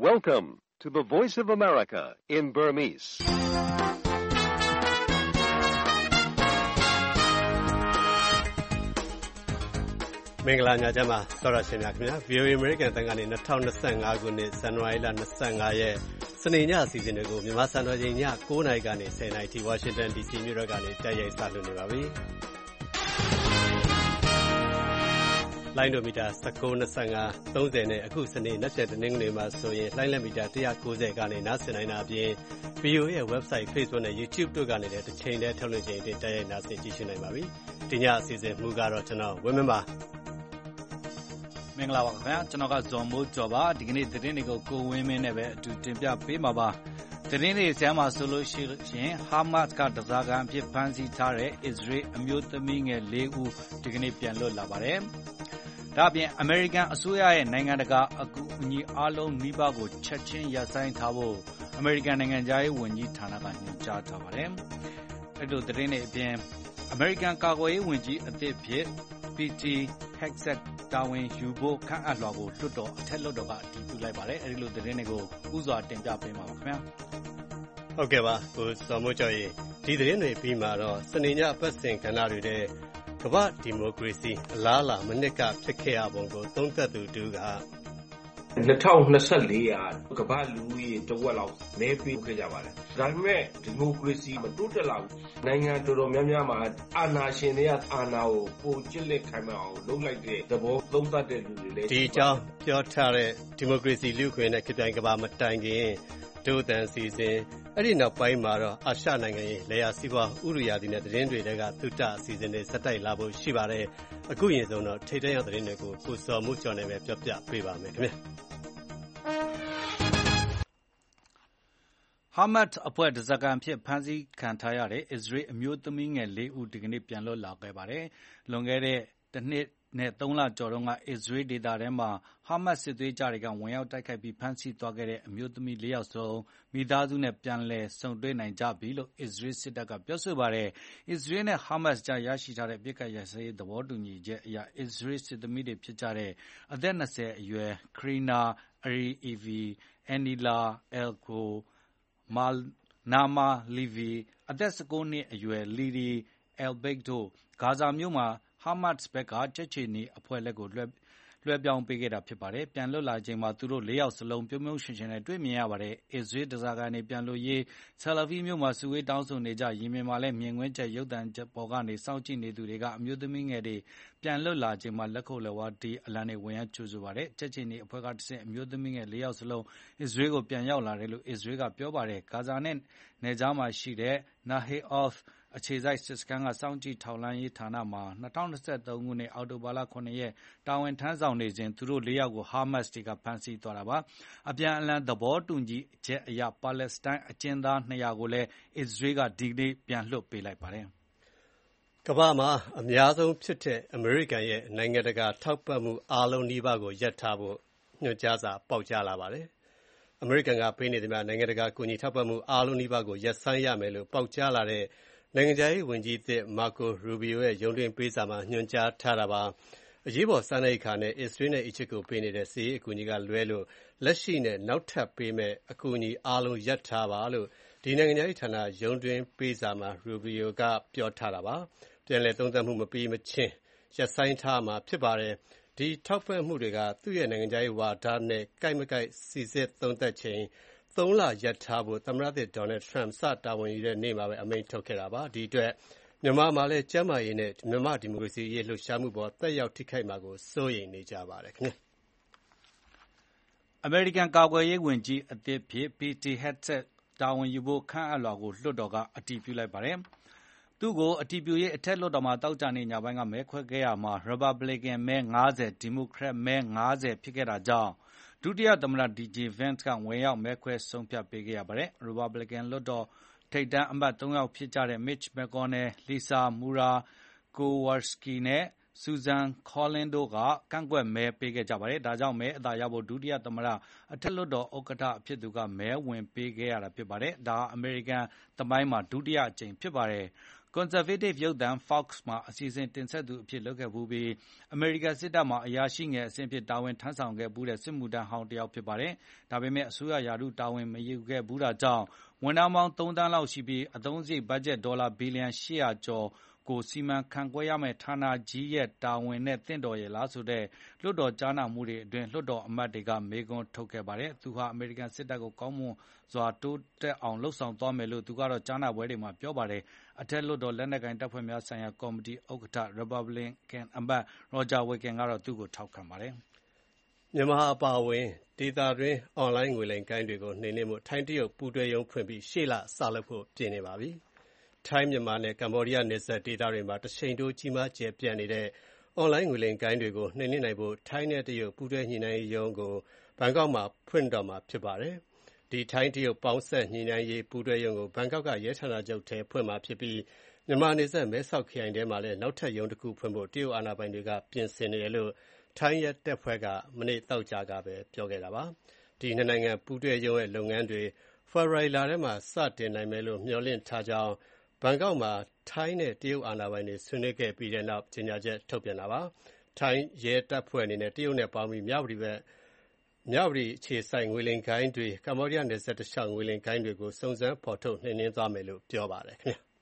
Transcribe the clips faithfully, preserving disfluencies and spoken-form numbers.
Welcome to the Voice of America in Burmese. ။မင်္ဂလာညချမ်းပါသောရရှင်များခင်ဗျာ VOA American တန်ကနေ၂၀၂၅ခုနှစ်ဇန်နဝါရီလ၂၅ရက်စနေညအစီအစဉ်တွေကိုမြန်မာစံတော်ချိန်ည၉နာရီကနေ၁၀နာရီထိ Washington ဒီ စီ မြို့တော်ကနေတိုက်ရိုက်စတင်နေပါပြီ။လိုင်းဒိုမီတာ၁၉ ၂၅ ၃၀နဲ့အခုစနေနက်ဖြန်တနင်္ဂနွေမှာဆိုရင်လိုင်းလက်မီတာ၁၉၀ကနေနားဆင်နိုင်တာအပြင် VOA ရဲ့ website, Facebook နဲ့ YouTube တို့ကနေလည်းတစ်ချိန်တည်းထုတ်လွှင့်ချိန်တင်တိုက်ရိုက်နားဆင်ကြည့်ရှုနိုင်ပါပြီ။ဒီညအစီအစဉ်မူကတော့ကျွန်တော်ဝင်းမင်းပါမင်္ဂလာပါခင်ဗျာကျွန်တော်ကဇော်မိုးကျော်ပါဒီကနေ့သတင်းတွေကိုကိုဝင်းမင်းနဲ့ပဲအတူတင်ပြပေးမှာပါသတင်းတွေဆမ်းမှာဆိုလို့ရှိရင်ဟာမတ်ကတစားကန်ဖြစ်ဖမ်းဆီးထားတဲ့အစ္စရေးအမျိုးသမီးငယ်၄ဦးဒီကနေ့ပြန်လွတ်လာပါတယ်ဒါအပြင်အမေရိကန်အစိုးရရဲ့နိုင်ငံတကာအကူအညီအားလုံးနှိပါကိုချက်ချင်းရပ်ဆိုင်းထားဖို့အမေရိကန်နိုင်ငံသားရေးဝန်ကြီးဌာနကညွှန်ကြားထားပါတယ်အဲ့လိုသတင်းတွေအပြင်အမေရိကန်ကာကွယ်ရေးဝန်ကြီးအသစ်ဖြစ် ပီ တီ Hegseth တာဝန်ယူဖို့ခန့်အပ်လွှာကိုလွှတ်တော်အထက်လွှတ်တော်ကအတည်ပြုလိုက်ပါတယ်အဲဒီလိုသတင်းတွေကိုဥစွာတင်ပြပေးမှာပါခင်ဗျာဟုတ်ကဲ့ပါကိုစောမိုးကျော်ရေဒီသတင်းတွေပြီးမှတော့စနေညပတ်စဉ်ကဏ္ဍတွေတဲ့ကမ္ဘာဒီမိုကရေစီအလားအလာမနစ်ကဖြစ်ခဲ့ရပုံကိုသုံးသပ်သူတူက၂၀၂၄ရာကမ္ဘာလူဦးရေတဝက်လောက်မဲပေးခဲ့ကြပါတယ်ဒါပေမဲ့ဒီမိုကရေစီမတိုးတက်လာဘူးနိုင်ငံတော်တော်များများမှာအာဏာရှင်တွေကအာဏာကိုပိုကျစ်လက်ခိုင်းမအောင်လုပ်လိုက်တဲ့သဘောသုံးသပ်တဲ့လူတွေလည်းဒီအကြောင်းပြောထားတဲ့ဒီမိုကရေစီလူ့အခွင့်အရေးနဲ့ခေတ်ပြိုင်ကမ္ဘာမတိုင်ခင်ဒုသန်စီစဉ်အဲ့ဒီနောက်ပိုင်းမှာတော့အာရှနိုင်ငံရေးလေယာစီးပွားဥရိယာဒီနဲ့သတင်းတွေကသုတအစီအစဉ်တွေစက်တိုက်လာဖို့ရှိပါတယ်အခုရင်ဆုံးတော့ထိတ်တန့်ရသတင်းတွေကိုကိုစော်မှုကျော်နေပဲပြောပြပေးပါမယ်ခင်ဗျဟာမတ်အဖွဲ့တစားကန်ဖြစ်ဖမ်းဆီးခံထားရတဲ့အစ္စရေးအမျိုးသမီးငယ်၄ဦးဒီကနေ့ပြန်လွတ်လာခဲ့ပါတယ်လွန်ခဲ့တဲ့တစ်နှစ်နဲ့သုံးလကျော်တုန်းကအစ္စရေးဒေသထဲမှာဟာမတ်စစ်သွေးကြတွေကဝင်ရောက်တိုက်ခိုက်ပြီးဖမ်းဆီးသွားခဲ့တဲ့အမျိုးသမီး၄ယောက်စလုံးမိသားစုနဲ့ပြန်လည်ဆုံတွေ့နိုင်ကြပြီလို့အစ္စရေးစစ်တပ်ကပြောဆိုပါတယ်အစ္စရေးနဲ့ဟာမတ်ကြားရရှိထားတဲ့ပြစ်ခတ်ရစရေးသဘောတူညီချက်အရအစ္စရေးစစ်သမီးတွေဖြစ်ကြတဲ့အသက်၂၀အရွယ်ခရီနာအရီအီဗီအန်နီလာအယ်ကိုမာနာမာလီဗီအသက်၁၉နှစ်အရွယ်လီဒီအယ်ဘိတ်တို့ဂါဇာမြို့မှာဟာမတ်စ်ဘက်ကကြက်ချီနီအဖွဲ့လက်ကိုလွှဲလွှဲပြောင်းပေးခဲ့တာဖြစ်ပါတယ်ပြန်လွတ်လာချိန်မှာသူတို့၄ယောက်စလုံးပြုံးပြုံးရှင်ရှင်နဲ့တွေ့မြင်ရပါတယ်အစ္စရေးတစားကနေပြန်လွတ်ရေးဆယ်လဗီမြို့မှာစုဝေးတောင်းဆိုနေကြရင်မြင်မှာလဲမြင်ကွင်းချက်ရုပ်သံချက်ပေါ်ကနေစောင့်ကြည့်နေသူတွေကအမျိုးသမီးငယ်တွေပြန်လွတ်လာချိန်မှာလက်ခုပ်လက်ဝါးတီးအလံတွေဝင်ရကြိုဆိုပါတယ်ကြက်ချီနီအဖွဲ့ကတဆင့်အမျိုးသမီးငယ်၄ယောက်စလုံးအစ္စရေးကိုပြန်ရောက်လာတယ်လို့အစ္စရေးကပြောပါတယ်ဂါဇာနဲ့နယ်ကြားမှာရှိတဲ့နာဟေအော့ဖ်အခြေစိုက်စစ်စခန်းကစောင့်ကြည့်ထောက်လှမ်းရေးဌာနမှာ၂၀၂၃ခုနှစ်အောက်တိုဘာလ၇ရက်တာဝန်ထမ်းဆောင်နေစဉ်သူတို့၄ယောက်ကိုဟာမတ်စ်တွေကဖမ်းဆီးသွားတာပါအပြန်အလှန်သဘောတူညီချက်အရပါလက်စတိုင်းအကျဉ်းသား၂ရာကိုလည်းအစ္စရေးကဒီကနေ့ပြန်လွှတ်ပေးလိုက်ပါတယ်ကမ္ဘာမှာအများဆုံးဖြစ်တဲ့အမေရိကန်ရဲ့နိုင်ငံတကာထောက်ပံ့မှုအားလုံးနှိပါကိုရပ်ထားဖို့ညွှန်ကြားစာပေါက်ကြားလာပါတယ်အမေရိကန်ကပေးနေသမျှနိုင်ငံတကာကူညီထောက်ပံ့မှုအားလုံးနှိပါကိုရပ်ဆိုင်းရမယ်လို့ပေါက်ကြားလာတဲ့နိုင်ငံခြားရေးဝန်ကြီးသစ်မာကိုရူဘီယိုရဲ့ရုံးတွင်းပေးစာမှာညွှန်ကြားထားတာပါအရေးပေါ်စားနပ်ရိက္ခာနဲ့အစ္စရေးနဲ့အီဂျစ်ကိုပေးနေတဲ့စစ်ရေးအကူအညီကလွဲလို့လက်ရှိနဲ့နောက်ထပ်ပေးမဲ့အကူအညီအားလုံးရပ်ထားပါလို့ဒီနိုင်ငံခြားရေးဌာနရုံးတွင်းပေးစာမှာရူဘီယိုကပြောထားတာပါပြန်လည်သုံးသပ်မှုမပြီးမချင်းရပ်ဆိုင်းထားမှာဖြစ်ပါတယ်ဒီထောက်ပံ့မှုတွေကသူ့ရဲ့နိုင်ငံခြားရေးဝါဒနဲ့ကိုက်မကိုက်စီစစ်သုံးသပ်ချိန်သုံးလရပ်ထားဖို့သမ္မတသစ်ဒေါ်နယ်ထရမ့်စတာဝန်ယူတဲ့နေ့မှာပဲအမိန့်ထုတ်ခဲ့တာပါဒီအတွက်မြန်မာမှာလည်းကျန်းမာရေးနဲ့မြန်မာဒီမိုကရေစီရေးလှုပ်ရှားမှုပေါ်တက်ရောက်ထိခိုက်မှာကိုစိုးရိမ်နေကြပါတယ်ခင်ဗျအမေရိကန်ကာကွယ်ရေးဝန်ကြီးအသစ်ဖြစ် ပီ တီ Hegseth တာဝန်ယူဖို့ခန့်အပ်လွှာကိုလွှတ်တော်ကအတည်ပြုလိုက်ပါတယ်သူ့ကိုအတည်ပြုရေးအထက်လွှတ်တော်မှာတောက်ကြနေညပိုင်းကမဲခွဲခဲ့ရမှာ Republican မဲ၅၀ Democrat မဲ၅၀ဖြစ်ခဲ့တာကြောင့်ဒုတိယသမ္မတ ဒီ ဂျေ Vance ကဝင်ရောက်မဲခွဲဆုံးဖြတ်ပေးခဲ့ရပါတယ်။ Republican လွှတ်တော်ထိပ်တန်းအမတ်သုံးယောက်ဖြစ်ကြတဲ့ Mitch McConnell, Lisa Murkowski နဲ့ Susan Collins တို့ကကန့်ကွက်မဲပေးခဲ့ကြပါတယ်။ဒါကြောင့်မဲအသာရဖို့ဒုတိယသမ္မတအထက်လွှတ်တော်ဥက္ကဋ္ဌအဖြစ်သူကမဲဝင်ပေးခဲ့ရတာဖြစ်ပါတယ်။ဒါဟာအမေရိကန်သမိုင်းမှာဒုတိယအကြိမ်ဖြစ်ပါတယ်။ Conservative ရုပ်သံ Fox မှာအစီအစဉ်တင်ဆက်သူအဖြစ်လုပ်ခဲ့ဘူးပြီးအမေရိကန်စစ်တပ်မှာအရာရှိငယ်အဆင့်ဖြစ်တာဝန်ထမ်းဆောင်ခဲ့ဘူးတဲ့စစ်မှုထမ်းဟောင်းတစ်ယောက်ဖြစ်ပါတယ်။ဒါပေမဲ့အစိုးရရာထူးတာဝန်မယူခဲ့ဘူးတာကြောင့်ဝန်ထမ်းပေါင်းသုံးသန်းလောက်ရှိပြီးအသုံးစရိတ်ဘတ်ဂျက်ဒေါ်လာဘီလီယံ၈ရာကျော်ကိုစီမံခန့်ခွဲရမယ့်ဌာနကြီးရဲ့တာဝန်နဲ့တင့်တော်ရဲ့လားဆိုတဲ့လွှတ်တော်ကြားနာမှုတွေအတွင်းလွှတ်တော်အမတ်တွေကမေးခွန်းထုတ်ခဲ့ပါတယ်။သူဟာအမေရိကန်စစ်တပ်ကိုကောင်းမွန်စွာတိုးတက်အောင်လှုပ်ဆောင်သွားမယ်လို့သူကတော့ကြားနာပွဲတွေမှာပြောပါတယ်။အထက်လွှတ်တော်လက်နက်ကိုင်တပ်ဖွဲ့များဆိုင်ရာကော်မတီဥက္ကဋ္ဌ Republican အမတ် Roger Wicken ကတော့သူ့ကိုထောက်ခံပါတယ်။မြန်မာအပါအဝင်ဒေသတွင်းအွန်လိုင်းငွေလိမ်ဂိုဏ်းတွေကိုနှိမ်နင်းမှုထိုင်းတရုတ်ပူးတွဲရုံးဖွင့်ပြီးရှေ့လစလုပ်ဖို့ပြင်နေပါပြီ။ထိုင်းမြန်မာနဲ့ကမ္ဘောဒီးယားနယ်စပ်ဒေသတွေမှာတရှိန်တိုးကြီးမားကျယ်ပြန့်နေတဲ့အွန်လိုင်းငွေလိမ်ဂိုဏ်းတွေကိုနှိမ်နင်းနိုင်ဖို့ထိုင်းနဲ့တရုတ်ပူးတွဲညှိနှိုင်းရေးရုံးကိုဘန်ကောက်မှာဖွင့်တော့မှာဖြစ်ပါတယ်။ဒီထိုင်းတရုတ်ပေါင်းဆက်ညှိနှိုင်းရေးပူးတွဲရုံးကိုဘန်ကောက်ကရဲဌာနချုပ်ထဲဖွင့်မှာဖြစ်ပြီးမြန်မာနယ်စပ်မဲဆောက်ခရိုင်ထဲမှာလည်းနောက်ထပ်ရုံးတစ်ခုဖွင့်ဖို့တရုတ်အာဏာပိုင်တွေကပြင်ဆင်နေတယ်လို့ထိုင်းရဲတပ်ဖွဲ့ကမနေ့သောကြာကပဲပြောခဲ့တာပါ။ဒီနှစ်နိုင်ငံပူးတွဲရုံးရဲ့လုပ်ငန်းတွေဖေဖော်ဝါရီလထဲမှာစတင်နိုင်မယ်လို့မျှော်လင့်ထားကြောင်းဘန်ကောက်မှာထိုင်းနဲ့တရုတ်အာဏာပိုင်တွေဆွေးနွေးခဲ့ပြီးတဲ့နောက်ကြေညာချက်ထုတ်ပြန်တာပါ။ထိုင်းရဲတပ်ဖွဲ့အနေနဲ့တရုတ်နဲ့ပေါင်းပြီးမြဝတီဘက်မြဝတီအခြေစိုက်ငွေလိမ်ဂိုဏ်းတွေကမ္ဘောဒီးယားနယ်စပ်တလျှောက်ငွေလိမ်ဂိုဏ်းတွေကိုစုံစမ်းဖော်ထုတ်နှိမ်နင်းသွားမယ်လို့ပြောပါတယ်ခင်ဗျာ။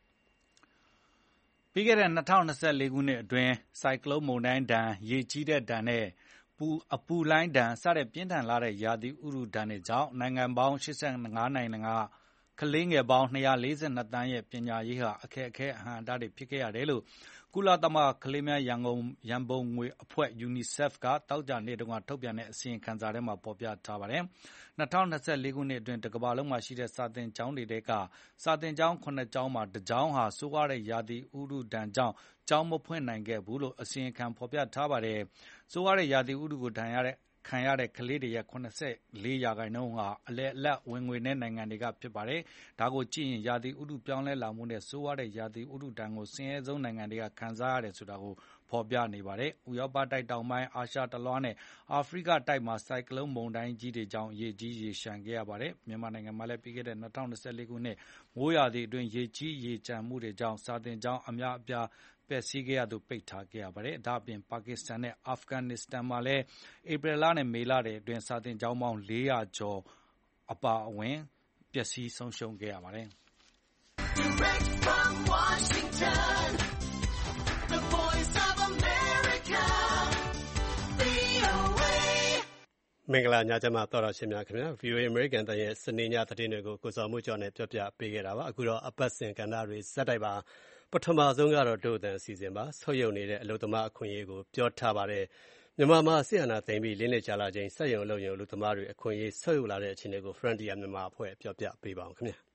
ပြီးခဲ့တဲ့၂၀၂၄ခုနှစ်အတွင်းဆိုင်ကလုန်းမုန်တိုင်းဒဏ်ရေကြီးတဲ့ဒဏ်နဲ့ပူအပူလိုင်းဒဏ်စတဲ့ပြင်းထန်လာတဲ့ရာသီဥတုဒဏ်တွေကြောင့်နိုင်ငံပေါင်း၈၅နိုင်ငံကကလေးငယ်ပေါင်း၂၄၂သန်းရဲ့ပညာရေးဟာအခက်အခဲအဟန့်အတားတွေဖြစ်ခဲ့ရတယ်လို့ကုလသမဂ္ဂကလေးများရန်ကုန်ရန်ပုံငွေအဖွဲ့ UNICEF ကတောက်ကြနေ့တုန်းကထုတ်ပြန်တဲ့အစီရင်ခံစာထဲမှာဖော်ပြထားပါတယ်။၂၀၂၄ခုနှစ်အတွင်းတကမ္ဘာလုံးမှာရှိတဲ့စာသင်ကျောင်းတွေထဲကစာသင်ကျောင်းခုနှစ်ကျောင်းမှာတစ်ကျောင်းဟာဆိုးရွားတဲ့ရာသီဥတုဒဏ်ကြောင့်ကျောင်းမဖွင့်နိုင်ခဲ့ဘူးလို့အစီရင်ခံဖော်ပြထားပါတယ်။ဆိုးရွားတဲ့ရာသီဥတုကိုဒဏ်ရတဲ့ခံရတဲ့ကလေးတွေရဲ့၇၄ရာခိုင်နှုန်းဟာအလယ်အလတ်ဝင်ငွေနဲ့နိုင်ငံတွေကဖြစ်ပါတယ်။ဒါကိုကြည့်ရင်ရာသီဥတုပြောင်းလဲလာမှုနဲ့ဆိုးရွားတဲ့ရာသီဥတုဒဏ်ကိုဆင်းရဲဆုံးနိုင်ငံတွေကခံစားရတယ်ဆိုတာကိုဖော်ပြနေပါတယ်။ဥရောပတိုက်တောင်ပိုင်းအာရှတလွှားနဲ့အာဖရိကတိုက်မှာဆိုင်ကလုန်းမုန်တိုင်းကြီးတွေကြောင့်ရေကြီးရေလျှံခဲ့ရပါတယ်။မြန်မာနိုင်ငံမှာလည်းပြီးခဲ့တဲ့၂၀၂၄ခုနှစ်မိုးရာသီအတွင်းရေကြီးရေကျန်မှုတွေကြောင့်စာသင်ကျောင်းအများအပြားပျက်စီးခဲ့ရသူပိတ်ထားခဲ့ရပါတယ်။ဒါ့အပြင်ပါကစ္စတန်နဲ့အာဖဂန်နစ္စတန်မှာလည်းဧပြီလနဲ့မေလတွေအတွင်းစာသင်ကျောင်းပေါင်း၄ရာကျော်အပါအဝင်ပျက်စီးဆုံးရှုံးခဲ့ရပါတယ်။ Direct from Washington, the voice of America, ဗွီအိုအေမင်္ဂလာညချမ်းပါတော်တော်ရှင်များခင်ဗျာ ဗွီအိုအေ American တန်ရဲ့စနေညသတင်းတွေကိုကိုစော်မှုကျော်နဲ့ပြောပြပေးခဲ့တာပါအခုတော့အပတ်စဉ်ကဏ္ဍတွေဇက်တိုက်ပါပထမဆုံးကတော့ဒို့အတန်အစီအစဉ်ပါဆုတ်ယုတ်နေတဲ့အလုပ်သမားအခွင့်အရေးကိုပြောထားပါတယ်မြန်မာမှာဆီယနာသိမ့်ပြီးလင်းနေကြလာချိန်စက်ယုံအလုပ်ယုံအလုပ်သမားတွေအခွင့်အရေးဆုတ်ယုတ်လာတဲ့အခြေအနေကို Frontier မြန်မာအဖွဲ့ပြောပြပေးပါအောင်ခင်ဗျာ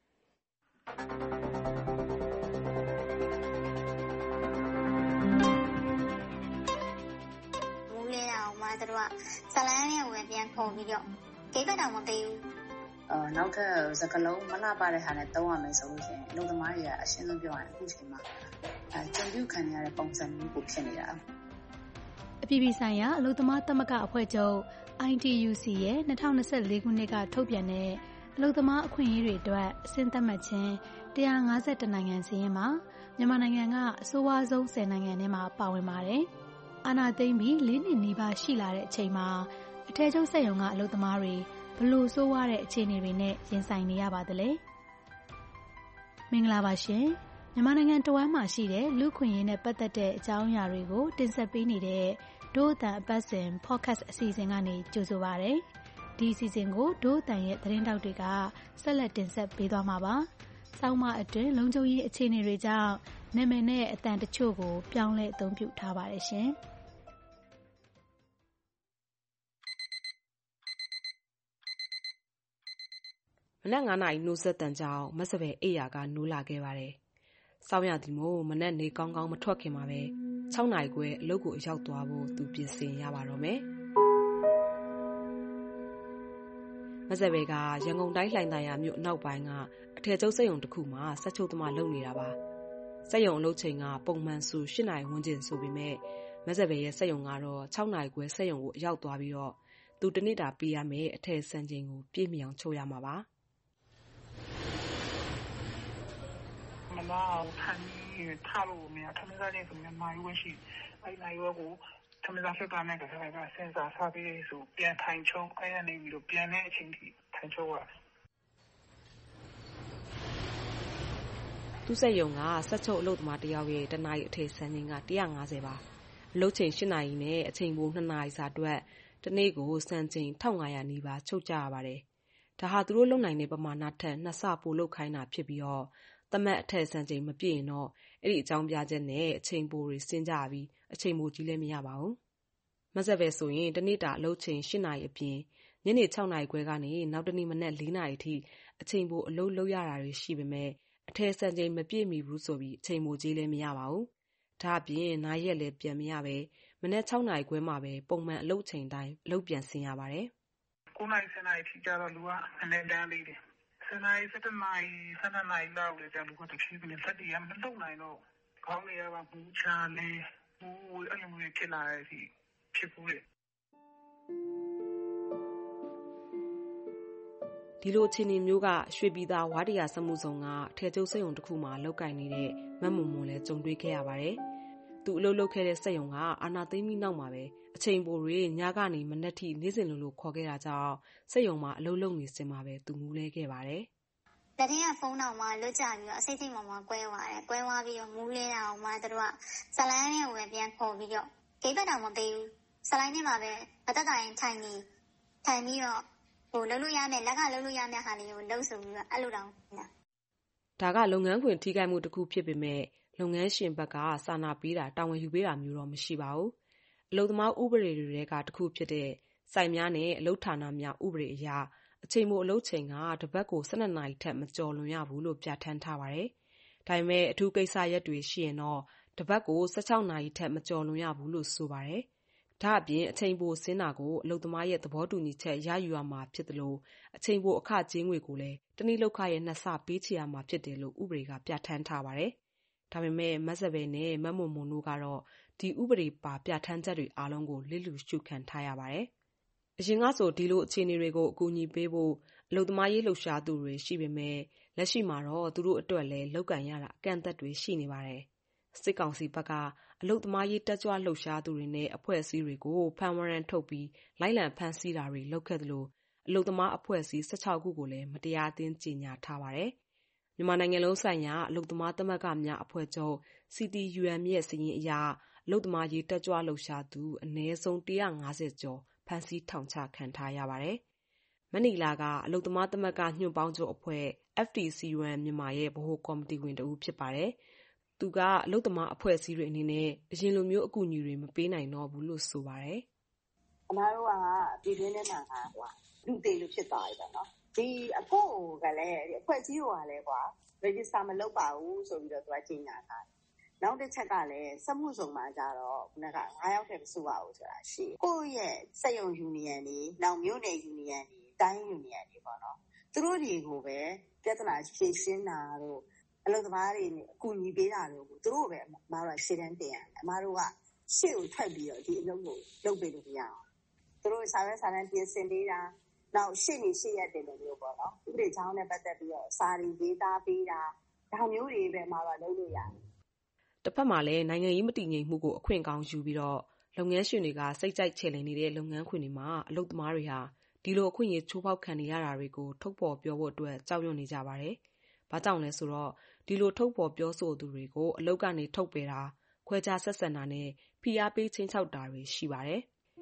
မူးလေးတာအောင်မှသူတို့ကဇလန်းနဲ့ဝင်ပြန်ခုံပြီးတော့ကိတ်ပတ်တောင်မပေးဘူးအော်နောက်ထပ်စကလုံးမလှပတဲ့ဟာနဲ့တုံးရမယ်ဆိုလို့ရှိရင်အလုပ်သမားတွေကအရှင်းဆုံးပြောရရင်အခုချိန်မှာအဲကြုံပြုခံရတဲ့ပုံစံမျိုးကိုဖြစ်နေတာအပြည်ပြည်ဆိုင်ရာအလုပ်သမားသမဂ္ဂအဖွဲ့ချုပ် I T U C ရဲ့၂၀၂၄ခုနှစ်ကထုတ်ပြန်တဲ့အလုပ်သမားအခွင့်အရေးတွေအတွက်အဆင့်သတ်မှတ်ခြင်း၁၅၁နိုင်ငံစီရင်မှာမြန်မာနိုင်ငံကအဆိုးဝါးဆုံး၁၀နိုင်ငံထဲမှာပါဝင်ပါတယ်။အာဏာသိမ်းပြီး၄နှစ်နီးပါးရှိလာတဲ့အချိန်မှာအထည်ချုပ်စက်ရုံကအလုပ်သမားတွေဘလို့ဆိုးဝါးတဲ့အခြေအနေတွေနဲ့ရင်ဆိုင်နေရပါသလဲ။မင်္ဂလာပါရှင်။မြန်မာနိုင်ငံတဝမ်းမှာရှိတဲ့လူခွင့်ရေးနဲ့ပတ်သက်တဲ့အကြောင်းအရာတွေကိုတင်ဆက်ပေးနေတဲ့ဒို့အတန်အပတ်စဉ် podcast အစီအစဉ်ကနေကြိုဆိုပါရစေ။ဒီအစီအစဉ်ကိုဒို့အတန်ရဲ့သတင်းတောက်တွေကဆက်လက်တင်ဆက်ပေးသွားမှာပါ။ဆောင်းမအတွင်းလုံခြုံရေးအခြေအနေတွေကြောင့်နာမည်နဲ့အတန်တချို့ကိုပြောင်းလဲအသုံးပြုထားပါတယ်ရှင်။မနက်၅နာရီနိုးစက်တန်ကြောင့်မဆပဲအိယာကနိုးလာခဲ့ပါတယ်။စောင်းရသည်မို့မနက်နေကောင်းကောင်းမထွက်ခင်မှာပဲ၆နာရီခွဲအလုပ်ကိုရောက်သွားဖို့သူပြင်ဆင်ရပါတော့မယ်။မဆပဲကရန်ကုန်တိုင်းလှိုင်သာယာမြို့အနောက်ပိုင်းကအထည်ချုပ်စက်ရုံတစ်ခုမှာစက်ချုပ်သမားလုပ်နေတာပါ။စက်ရုံအလုပ်ချိန်ကပုံမှန်ဆို၈နာရီဝန်းကျင်ဆိုပေမဲ့မဆပဲရဲ့စက်ရုံကတော့၆နာရီခွဲစက်ရုံကိုရောက်သွားပြီးတော့သူတနေ့တာပေးရမယ်အထည်စံချိန်ကိုပြည့်မီအောင်ချုပ်ရမှာပါ။မ妈看你踏入面，他们那边是面马有关系，哎，那有个他们那些干那个那个现在差别是变弹球，哎呀，那个变那情体弹球啊。 သူစက်ယုံကစက်ချုပ်အလုပ်သမားတယောက်ရဲ့တနားရီအထည်စံချိန်ကone hundred fiftyပါအလုပ်ချိန်eightနာရီနဲ့အချိန်ပိုtwoနာရီစာအတွက်တနေ့ကိုစံချိန်fifteen hundredနီးပါးချုပ်ကြရပါတယ်ဒါဟာသူတို့လုပ်နိုင်တဲ့ပမာဏထက်နှစ်ဆပိုလုပ်ခိုင်းတာဖြစ်ပြီးတော့သတ်မှတ်အထည်စံချိန်မပြည့်ရင်တော့အဲ့ဒီအကြောင်းပြချက်နဲ့အချိန်ပိုတွေဆင်းကြပြီးအချိန်ပိုကြီးလည်းမရပါဘူးမဆက်ပဲဆိုရင်တနေ့တာအလုပ်ချိန်eightနာရီအပြင်ညနေsixနာရီခွဲကနေနောက်တနေ့မနက်fourနာရီအထိအချိန်ပိုအလုပ်လုပ်ရတာတွေရှိပေမဲ့အထည်စံချိန်မပြည့်မီဘူးဆိုပြီးအချိန်ပိုကြီးလည်းမရပါဘူးဒါအပြင်နားရက်လည်းပြန်မရပဲမနက်sixနာရီခွဲမှာပဲပုံမှန်အလုပ်ချိန်တိုင်းအလုပ်ပြန်ဆင်းရပါတယ် nineနာရီtenနာရီထိကြတော့လူကအနည်းတန်းလေးတယ်tenနာရီsevenနာရီtwelveနာရီလောက်လေကြာလူကတဖြည်းဖြည်းဆက်တည်ရမလုပ်နိုင်တော့ခေါင်းလေးကမူးချလေးမူးအဲ့လိုမျိုးဖြစ်လာတဲ့အထိဖြစ်ဘူးလေဒီလိုအခြေအနေမျိုးကရွှေပြည်သာဝါဒီယာစမှုဆောင်ကအထည်ချုပ်စက်ရုံတစ်ခုမှာလောက်ကင်နေတဲ့မတ်မုံမွန်လည်းကြုံတွေ့ခဲ့ရပါတယ်။သူအလုပ်လုပ်ခဲ့တဲ့စက်ရုံကအာဏာသိမ်းပြီးနောက်မှာပဲအချိန်ပိုတွေညကနေမနက်ထိနေ့စဉ်လိုလိုခေါ်ခဲ့တာကြောင့်စက်ရုံမှာအလုပ်လုပ်နေစင်မှာပဲသူမူးလဲခဲ့ပါတယ်။လက်ထဲကဖုန်းတော်မှာလွတ်ကြပြီးတော့အစိတ်စိတ်မှမှကွဲသွားတယ်။ကွဲသွားပြီးတော့မူးလဲတာအောင်မှသူတို့ကဇလိုင်းနဲ့ဝင်ပြန်ခေါ်ပြီးတော့ဂိတ်ဘက်တော်မပေးဘူး။ဇလိုင်းနဲ့မှပဲအသက်တာရင်ထိုင်ပြီးထိုင်ပြီးတော့ဟိုလှုပ်လို့ရမယ်လက်ကလှုပ်လို့ရမယ့်ဟာလေးကိုလှုပ်ဆိုပြီးတော့အဲ့လိုတောင်ညာဒါကလုပ်ငန်းခွင်ထိခိုက်မှုတစ်ခုဖြစ်ပေမဲ့လုပ်ငန်းရှင်ဘက်ကစာနာပေးတာတာဝန်ယူပေးတာမျိုးတော့မရှိပါဘူးအလုပ်သမားဥပဒေတွေကတစ်ခုဖြစ်တဲ့စိုက်များနဲ့အလုပ်ဌာနများဥပဒေအရအချိန်မို့အလုပ်ချိန်ကတစ်ပတ်ကိုtwelveနာရီထက်မကျော်လွန်ရဘူးလို့ပြဋ္ဌာန်းထားပါတယ်ဒါပေမဲ့အထူးကိစ္စရက်တွေရှိရင်တော့တစ်ပတ်ကိုsixteenနာရီထက်မကျော်လွန်ရဘူးလို့ဆိုပါတယ်ဒါအပြင်အချိန်ပိုဆင်းတာကိုအလုပ်သမားရဲ့သဘောတူညီချက်ရယူရမှာဖြစ်တယ်လို့အချိန်ပိုအခကြေးငွေကိုလည်းတနည်းလောက်ခရဲ့နှစ်ဆပေးချေရမှာဖြစ်တယ်လို့ဥပဒေကပြဋ္ဌာန်းထားပါတယ်။ဒါပေမဲ့မဆက်ပဲနဲ့မတ်မွန်မွန်တို့ကတော့ဒီဥပဒေပါပြဋ္ဌာန်းချက်တွေအားလုံးကိုလစ်လျူရှုခံထားရပါတယ်။အရင်ကဆိုဒီလိုအခြေအနေတွေကိုအကူအညီပေးဖို့အလုပ်သမားရေးလှုပ်ရှားသူတွေရှိပေမဲ့လက်ရှိမှာတော့သူတို့အတွက်လည်းလောက်ကန်ရတာအကန့်အသတ်တွေရှိနေပါတယ်။စစ်ကောင်စီဘက်ကအလုပ်သမားရေးတက်ကြွလှုပ်ရှားသူတွေနဲ့အဖွဲ့အစည်းတွေကိုဖမ်းဝရမ်းထုတ်ပြီးလိုက်လံဖမ်းဆီးတာတွေလုပ်ခဲ့သလိုအလုပ်သမားအဖွဲ့အစည်းsixteenခုကိုလည်းမတရားအသင်းကြေညာထားပါတယ်။မြန်မာနိုင်ငံလုံးဆိုင်ရာအလုပ်သမားသမဂ္ဂများအဖွဲ့ချုပ် C T U M ရဲ့စာရင်းအရအလုပ်သမားရေးတက်ကြွလှုပ်ရှားသူအနည်းဆုံးone fiftyကျော်ဖမ်းဆီးထောင်ချခံထားရပါတယ်။မနီလာကအလုပ်သမားသမဂ္ဂညွှန့်ပေါင်းချုပ်အဖွဲ့ F T C U M မြန်မာရဲ့ဗဟိုကော်မတီဝင်တဦးဖြစ်ပါတယ်။သူကအလုပ်သမားအဖွဲ့အစည်းတွေအနေနဲ့အရင်လိုမျိုးအကူအညီတွေမပေးနိုင်တော့ဘူးလို့ဆိုပါတယ်။အမားတို့ကပြည်တွင်းထဲမှာဟိုလူသေးလို့ဖြစ်သွားပြီပေါ့နော်။ဒီအကိုကလည်းအဖွဲ့အစည်းကလည်းကွာ register မလုပ်ပါဘူးဆိုပြီးတော့သူကကြေညာထားတယ်။နောက်တစ်ချက်ကလည်းစက်မှုစုံမှာကြတော့ခုနကfiveယောက်တည်းမစုပါဘူးဆိုတာရှိ။ကိုယ့်ရဲ့စက်ရုံယူနီယံတွေနောက်မြို့နယ်ယူနီယံတွေတိုင်းယူနီယံတွေပေါ့နော်။သူတို့တွေကိုပဲပြဿနာဖြေရှင်းတာတို့အလုပ်သမားတွေအကူအညီပေးတာလို့သူတို့ပဲအမားတို့ရှေ့တန်းတင်ရတယ်အမားတို့ကရှေ့ကိုထွက်ပြီးတော့ဒီအလုပ်ကိုလုပ်ပေးလို့မရအောင်သူတို့စာရွက်စာတမ်းပြင်ဆင်ပေးတာနောက်ရှေ့နေရှေ့ရက်တယ်လို့မျိုးပေါ့နော်ဥပဒေချောင်းနဲ့ပတ်သက်ပြီးတော့စာရီရေးသားပေးတာဒါမျိုးတွေပဲအမားတို့လုပ်လို့ရတယ်တစ်ဖက်မှာလည်းနိုင်ငံရေးမတည်ငြိမ်မှုကိုအခွင့်ကောင်းယူပြီးတော့လုပ်ငန်းရှင်တွေကစိတ်ကြိုက်ချေလည်နေတဲ့လုပ်ငန်းခွင်တွေမှာအလုပ်သမားတွေဟာဒီလိုအခွင့်အရေးချိုးဖောက်ခံနေရတာတွေကိုထုတ်ဖော်ပြောဖို့အတွက်ကြောက်ရွံ့နေကြပါတယ်။ဘာကြောင့်လဲဆိုတော့ဒီလိုထုတ်ဖော်ပြောဆိုသူတွေကိုအလုပ်ကနေထုတ်ပယ်တာခွဲခြားဆက်ဆံတာနဲ့ဖိအားပေးချင်းချောက်တာတွေရှိပါတယ်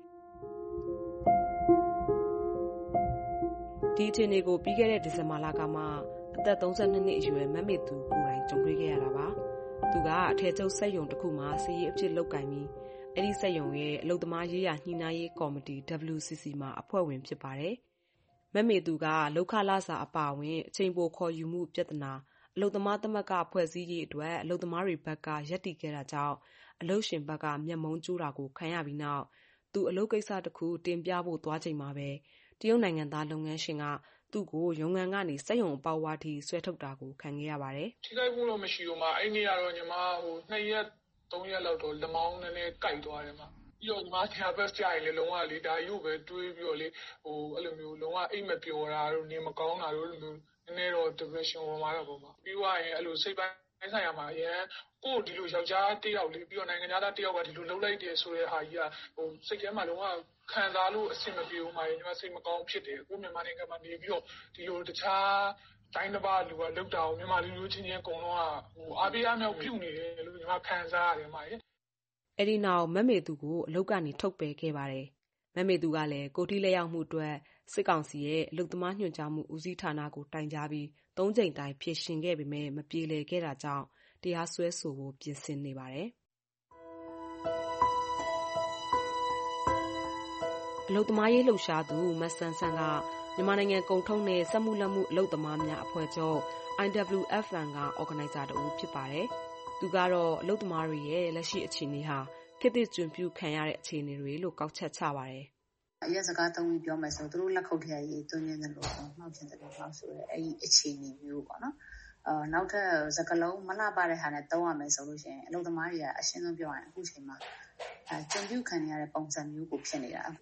ဒီအခြေအနေကိုပြီးခဲ့တဲ့ဒီဇင်ဘာလကမှအသက်thirty-twoနှစ်အရွယ်မမေသူကိုယ်တိုင်ကြုံတွေ့ခဲ့ရတာပါသူကအထည်ချုပ်စက်ရုံတစ်ခုမှာစီးရီးအဖြစ်လုပ်ကင်ပြီးအဲ့ဒီစက်ရုံရဲ့အလုပ်သမားရေးရာညှိနှိုင်းရေးကော်မတီ W C C မှာအဖွဲ့ဝင်ဖြစ်ပါတယ်မမေသူကလောက်ခလာစာအပါအဝင်အချိန်ပိုခေါ်ယူမှုပြဿနာအလုပ်သမားသမဂ္ဂဖွဲ့စည်းရေးအတွက်အလုပ်သမားတွေဘက်ကရပ်တည်ခဲ့တာကြောင့်အလုပ်ရှင်ဘက်ကမျက်မုံးကျိုးတာကိုခံရပြီးနောက်သူအလုပ်ကိစ္စတစ်ခုတင်ပြဖို့သွားချိန်မှာပဲတရုတ်နိုင်ငံသားလုပ်ငန်းရှင်ကသူ့ကိုရုံးခန်းကနေစက်ရုံအပေါက်ဝါထိဆွဲထုတ်တာကိုခံခဲ့ရပါတယ်။ထိခိုက်မှုတော့မရှိဘူးမှာအဲ့နေ့ကတော့ညီမဟိုtwoရက်threeရက်လောက်တော့လက်မောင်းနည်းနည်းကိုက်သွားတယ်မှာပြီးတော့ညီမ therapist ကြာရင်လေလုံးဝလေဒါရုပ်ပဲတွေးပြီးတော့လေဟိုအဲ့လိုမျိုးလုံးဝအိတ်မပျော်တာတို့နေမကောင်းတာတို့လိုမျိုးနည်းနည်းတော့ depression ဝင်သွားတော့ပေါ့မှာပြီးွားရင်အဲ့လိုစိတ်ပိုင်းအဲ့ဆိုင်ရမှာအရင်ကိုဒီလိုယောက်ျားတယောက်လေးပြီးတော့နိုင်ငံသားတယောက်ကဒီလိုလှုပ်လိုက်တယ်ဆိုတဲ့ဟာကြီးကဟိုစိတ်ထဲမှာလုံးဝခံစားလို့အဆင်မပြေဘူးမှာညီမစိတ်မကောင်းဖြစ်တယ်ကိုမြန်မာနိုင်ငံမှာနေပြီးတော့ဒီလိုတခြားတိုင်းတစ်ပါးလူကလှုပ်တာကိုမြန်မာလူမျိုးချင်းချင်းအကုန်လုံးကဟိုအားပေးအားမြောက်ပြုနေတယ်လို့ညီမခံစားရတယ်မှာအဲ့ဒီနောက်မမေသူကိုအလုပ်ကနေထုတ်ပယ်ခဲ့ပါတယ်မမေသူကလည်းကိုတီလက်ရောက်မှုအတွက်စစ်ကောင်စီရဲ့အလုပ်သမားညွှန်ကြားမှုဦးစီးဌာနကိုတိုင်ကြားပြီးသုံးကြိမ်တိုင်ဖြည့်ရှင်ခဲ့ပေမဲ့မပြေလည်ခဲ့တာကြောင့်တရားစွဲဆိုဖို့ပြင်ဆင်နေပါတယ်အလုပ်သမားရေးလှုပ်ရှားသူမဆန်ဆန်ကမြန်မာနိုင်ငံကုန်ထုတ်နဲ့စက်မှုလက်မှုအလုပ်သမားများအဖွဲ့ချုပ် I W F N က organizer တဦးဖြစ်ပါတယ်သူကတော့အလုပ်သမားတွေရဲ့လက်ရှိအခြေအနေဟာခေတ်သစ်ကျွန်းပြူခံရတဲ့အခြေအနေတွေလို့ကောက်ချက်ချပါတယ်အရက်စကားသုံးပြီးပြောမယ်ဆိုသူတို့လက်ခုပ်ထဲရေးတွင်းနေတယ်လို့နှောက်ချင်တယ်လို့ပြောဆိုရဲအဲ့ဒီအခြေအနေမျိုးပေါ့နော်အာနောက်ထပ်စကလုံးမလှပတဲ့ဟာနဲ့သုံးရမယ်ဆိုလို့ရှိရင်အလုပ်သမားတွေကအရှင်းဆုံးပြောရရင်အခုချိန်မှာအဲကျွန်းပြူခံရတဲ့ပုံစံမျိုးကိုဖြစ်နေတာ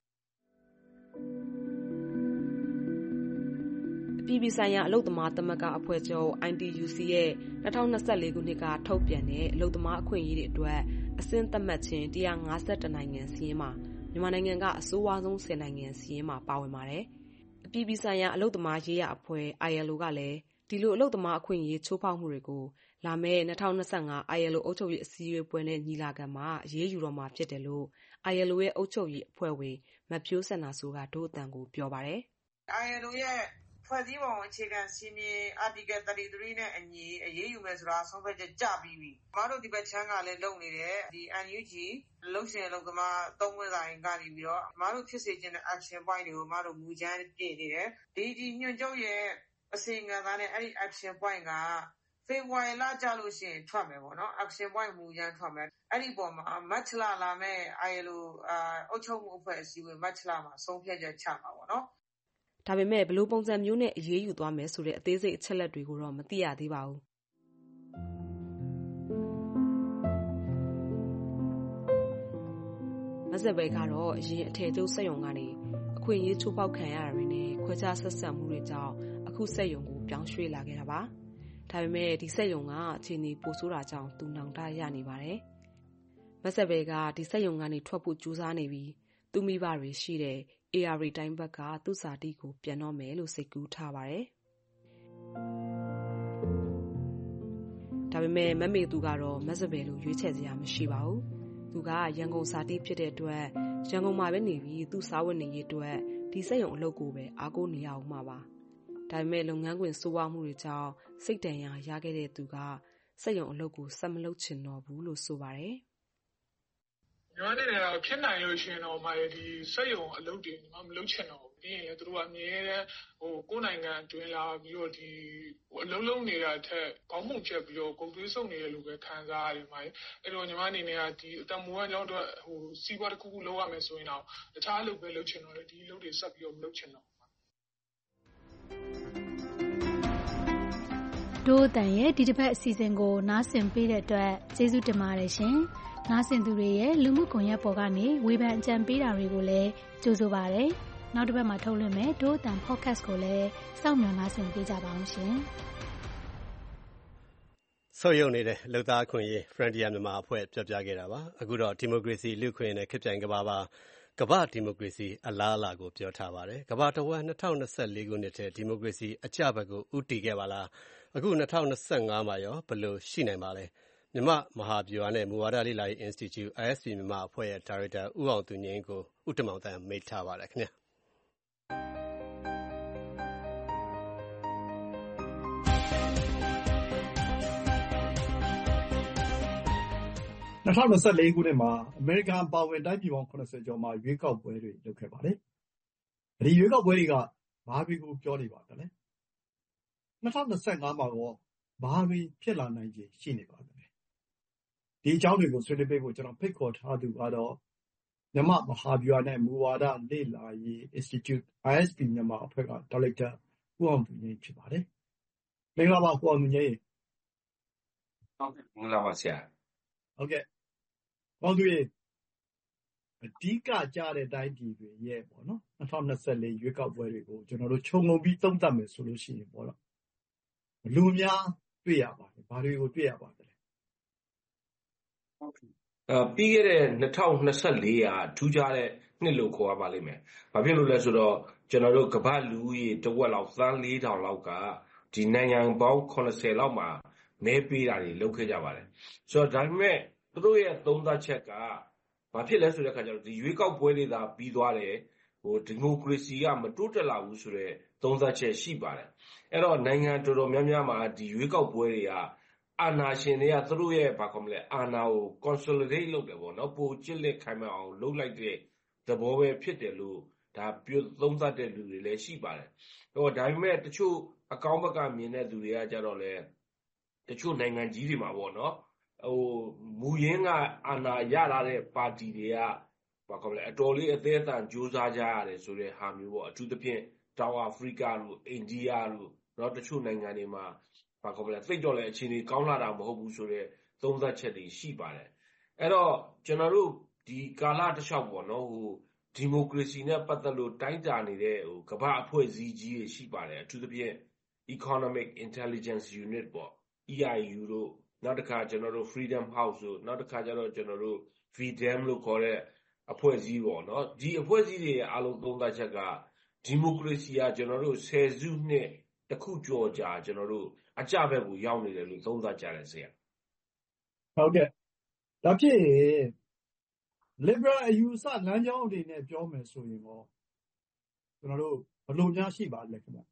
အပြည်ပြည်ဆိုင်ရာအလုပ်သမားသမဂ္ဂအဖွဲ့ချုပ် I T U C ရဲ့၂၀၂၄ခုနှစ်ကထုတ်ပြန်တဲ့အလုပ်သမားအခွင့်အရေးတွေအတွက်အဆင့်သတ်မှတ်ခြင်း၁၅၁နိုင်ငံစီးရင်မှာမြန်မာနိုင်ငံကအဆိုးဝါးဆုံး၁၀နိုင်ငံစီးရင်မှာပါဝင်ပါတယ်။အပြည်ပြည်ဆိုင်ရာအလုပ်သမားရေးရာအဖွဲ့ I L O ကလည်းဒီလိုအလုပ်သမားအခွင့်အရေးချိုးဖောက်မှုတွေကိုလာမယ့်၂၀၂၅ I L O အုပ်ချုပ်ရေးအစည်းအဝေးပွဲနဲ့ညီလာခံမှာအရေးယူတော့မှာဖြစ်တယ်လို့ I L O ရဲ့အုပ်ချုပ်ရေးအဖွဲ့ဝင်မဖြိုးစန္ဒာစိုးကဒို့အတန်ကိုပြောပါတယ်။ I L O ရဲ့ဖွဲ့စည်းပုံအခြေခံစည်းမျဉ်း Article သirty threeနဲ့အညီအရေးယူမယ်ဆိုတာဆုံးဖြတ်ချက်ကြပြီးပြီ။ကျမတို့ဒီဘက်ချမ်းကလည်းလုပ်နေတယ်ဒီ N U G လုံရှင်အလုပ်သမားသုံးခွင့်စာရင်ကနေပြီးတော့ကျမတို့ဖြစ်စေချင်တဲ့ action point တွေကိုကျမတို့မူကြမ်းပြင်နေတယ်။ဒီဒီညွှန်ချုပ်ရဲ့အစီအငံသားနဲ့အဲ့ဒီ action point ကဖေဖော်ဝါရီလကြလို့ရှိရင်ထွက်မယ်ပေါ့နော် action point မူကြမ်းထွက်မယ်အဲ့ဒီပေါ်မှာမတ်လလာမဲ့ I L O အုပ်ချုပ်မှုအဖွဲ့အစည်းဝင်မတ်လမှာဆုံးဖြတ်ချက်ချမှာပေါ့နော်ဒါပေမဲ့ဘလို့ပုံစံမျိုးနဲ့အရေးယူသွားမယ်ဆိုတဲ့အသေးစိတ်အချက်လက်တွေကိုတော့မသိရသေးပါဘူးမဇ္ဈိဘဲကတော့အရင်အထည်ချုပ်စက်ရုံကနေအခွင့်အရေးချိုးဖောက်ခံရတာတွေနဲ့ခွဲခြားဆက်ဆံမှုတွေကြောင့်အခုစက်ရုံကိုပြောင်းရွှေ့လာခဲ့တာပါဒါပေမဲ့ဒီစက်ရုံကအခြေအနေပိုဆိုးတာကြောင့်သူနောင်တရနေပါတယ်မဇ္ဈိဘဲကဒီစက်ရုံကနေထွက်ဖို့ကြိုးစားနေပြီးသူမိဘတွေရှိတဲ့ A R တိုင်းဘက်ကသူ့စာတိကိုပြန်တော့မယ်လို့စိတ်ကူးထားပါတယ်ဒါပေမဲ့မမေသူကတော့မဇ္ဈိဘဲလိုရွေးချယ်စရာမရှိပါဘူးသူကရန်ကုန်စာတိဖြစ်တဲ့အတွက်ရန်ကုန်မှာပဲနေပြီးသူ့စာဝတ်နေရေးအတွက်ဒီစက်ရုံအလုပ်ကိုပဲအားကိုးနေရအောင်မှာပါဒါပေမဲ့လုပ်ငန်းခွင်စိုးဝါးမှုတွေကြောင့်စိတ်တန်ရာရခဲ့တဲ့သူကစက်ရုံအလုပ်ကိုဆက်မလုပ်ချင်တော့ဘူးလို့ဆိုပါတယ်ညီမအနေနဲ့တော့ဖြစ်နိုင်လို့ရှိရင်တော့မာဒီစက်ရုံအလုပ်တွေညီမမလုပ်ချင်တော့ဘူးပြီးရင်သူတို့ကအမြဲတမ်းဟိုကိုယ်နိုင်ငံအတွင်းလာပြီးတော့ဒီဟိုအလုံးလုံးနေတာထက်ကောင်းမှုချက်ပြီးတော့ကုန်သွေးစုံနေတယ်လို့ပဲခံစားရတယ်မာအဲ့တော့ညီမအနေနဲ့ကဒီအတမူကကြောင့်တော့ဟိုစီးပွားတစ်ခုခုလုပ်ရမယ်ဆိုရင်တော့တခြားအလုပ်ပဲလုပ်ချင်တော့တယ်ဒီအလုပ်တွေဆက်ပြီးတော့မလုပ်ချင်တော့ဒို့အတန်ရဲ့ဒီတစ်ပတ်အစီအစဉ်ကိုနားဆင်ပေးတဲ့အတွက်ကျေးဇူးတင်ပါတယ်ရှင်။နားဆင်သူတွေရဲ့လူမှုကွန်ရက်ပေါ်ကနေဝေဖန်အကြံပေးတာတွေကိုလည်းကြိုဆိုပါရစေ။နောက်တစ်ပတ်မှာထုတ်လွှင့်မယ်ဒို့အတန် podcast ကိုလည်းစောင့်မျှော်နားဆင်ပေးကြပါအောင်ရှင်။ဆုတ်ယုတ်နေတဲ့လူသားခွင့်ရေး Frontier မြန်မာအဖွဲ့ပြောပြခဲ့တာပါ။အခုတော့ဒီမိုကရေစီလူ့ခွင့်ရေးနဲ့ခေတ်ပြိုင်ကမ္ဘာပါကမ္ဘာဒီမိုကရေစီအလားအလာကိုပြောထားပါတယ်။ကမ္ဘာတဝက်၂၀၂၄ခုနှစ်ထဲဒီမိုကရေစီအကျဘက်ကိုဦးတည်ခဲ့ပါလား။အခု၂၀၂၅မှာရောဘယ်လိုရှိနိုင်ပါလဲ။မြမမဟာဗျူဟာနဲ့မူဝါဒလေ့လာရေး Institute I S P မြန်မာအဖွဲ့ရဲ့ဒါရိုက်တာဦးအောင်သူငြိမ်းကိုဦးတမောင်တန်းမေးထားပါတယ်ခင်ဗျာ။၂၀၂၄ခုနှစ်မှာအမေရိကန်ပါဝင်တိုင်းပြည်ပေါင်း၇၀ကျော်မှာရွေးကောက်ပွဲတွေလုပ်ခဲ့ပါတယ်။ဒီရွေးကောက်ပွဲတွေကဘာတွေကိုပြောနေပါသလဲ။၂၀၂၅မှာရောဘာတွေဖြစ်လာနိုင်ခြေရှိနေပါသလဲ။ဒီအကြောင်းတွေကိုဆွေးနွေးပေးဖို့ကျွန်တော်ဖိတ်ခေါ်ထားသူကတော့မြန်မာမဟာဗျူဟာနဲ့မူဝါဒလေ့လာရေး Institute I S P မြန်မာအဖွဲ့ကဒါရိုက်တာဦးအောင်သူငြိမ်းဖြစ်ပါတယ်။မင်္ဂလာပါဦးအောင်သူငြိမ်း။ဟုတ်ကဲ့မင်္ဂလာပါဆရာ။ဟုတ်ကဲ့ပေါင်းသူရေအဓိကကြားတဲ့တိုင်းပြည်တွေရဲ့ပေါ့နော်၂၀၂၄ရွေးကောက်ပွဲတွေကိုကျွန်တော်တို့ခြုံငုံပြီးသုံးသပ်မယ်ဆိုလို့ရှိရင်ပေါ့နော်လူများပတွေ့ရပါတယ်။ဘာတွေကိုတွေ့ရပါသလဲ။အဲပြီးခဲ့တဲ့၂၀၂၄ကထူးခြားတဲ့နှစ်လို့ခေါ်ရပါလိမ့်မယ်။ဘာဖြစ်လို့လဲဆိုတော့ကျွန်တော်တို့ကမ္ဘာ့လူဦးရေတစ်ဝက်လောက်သန်းလေးထောင်လောက်ကဒီနိုင်ငံပေါင်း၇၀လောက်မှာမဲပေးတာတွေလုပ်ခဲ့ကြပါတယ်။ဆိုတော့ဒါပေမဲ့သူတို့ရဲ့သုံးသပ်ချက်ကဘာဖြစ်လဲဆိုတဲ့အခါကျတော့ဒီရွေးကောက်ပွဲတွေသာပြီးသွားတယ်ဟိုဒီမိုကရေစီကမတိုးတက်လာဘူးဆိုတော့သုံးသပ်ချက်ရှိပါတယ်အဲ့တော့နိုင်ငံတော်တော်များများမှာဒီရွေးကောက်ပွဲတွေကအာဏာရှင်တွေကသူတို့ရဲ့ဘာခေါ်မလဲအာဏာကို consolidate လုပ်တယ်ပေါ့နော်ပိုကျစ်လက်ခိုင်မာအောင်လုပ်လိုက်တဲ့သဘောပဲဖြစ်တယ်လို့ဒါပြောသုံးသပ်တဲ့လူတွေလည်းရှိပါတယ်ဟိုဒါပေမဲ့တချို့အကောင်းဘက်ကမြင်တဲ့သူတွေကကြတော့လေတချို့နိုင်ငံကြီးတွေမှာပေါ့နော်ဟိုမူရင်းကအာဏာရလာတဲ့ပါတီတွေကဘာခေါ်မလဲအတော်လေးအသေးအတန်ကြိုးစားကြရတယ်ဆိုတဲ့ဟာမျိုးပေါ့အထူးသဖြင့်တောင်အာဖရိကတို့အိန္ဒိယတို့တော့တချို့နိုင်ငံတွေမှာဘာခေါ်မလဲသိတော့လေအခြေအနေကောင်းလာတာမဟုတ်ဘူးဆိုတဲ့သုံးသပ်ချက်တွေရှိပါတယ်အဲ့တော့ကျွန်တော်တို့ဒီကာလတစ်လျှောက်ပေါ့နော်ဟိုဒီမိုကရေစီနဲ့ပတ်သက်လို့တိုင်းတာနေတဲ့ဟိုကမ္ဘာအဖွဲ့အစည်းကြီးတွေရှိပါတယ်အထူးသဖြင့် Economic Intelligence Unit ပေါ့ E I U တို့နောက်တစ်ခါကျွန်တော်တို့ Freedom House တို့နောက်တစ်ခါကျတော့ကျွန်တော်တို့ V D M လို့ခေါ်တဲ့အဖွဲ့အစည်းပေါ့နော်ဒီအဖွဲ့အစည်းတွေအားလုံးသုံးသပ်ချက်ကဒီမိုကရေစီကကျွန်တော်တို့ဆယ်စုနှစ်တစ်ခုကျော်ကြာကျွန်တော်တို့အကြဘက်ကိုရောက်နေတယ်လို့သုံးသပ်ကြတယ်ဆရာဟုတ်ကဲ့ဒါဖြစ် liberal အယူအဆလမ်းကြောင်းအနေနဲ့ပြောမယ်ဆိုရင်တော့ကျွန်တော်တို့ဘယ်လိုများရှိပါလဲခင်ဗျ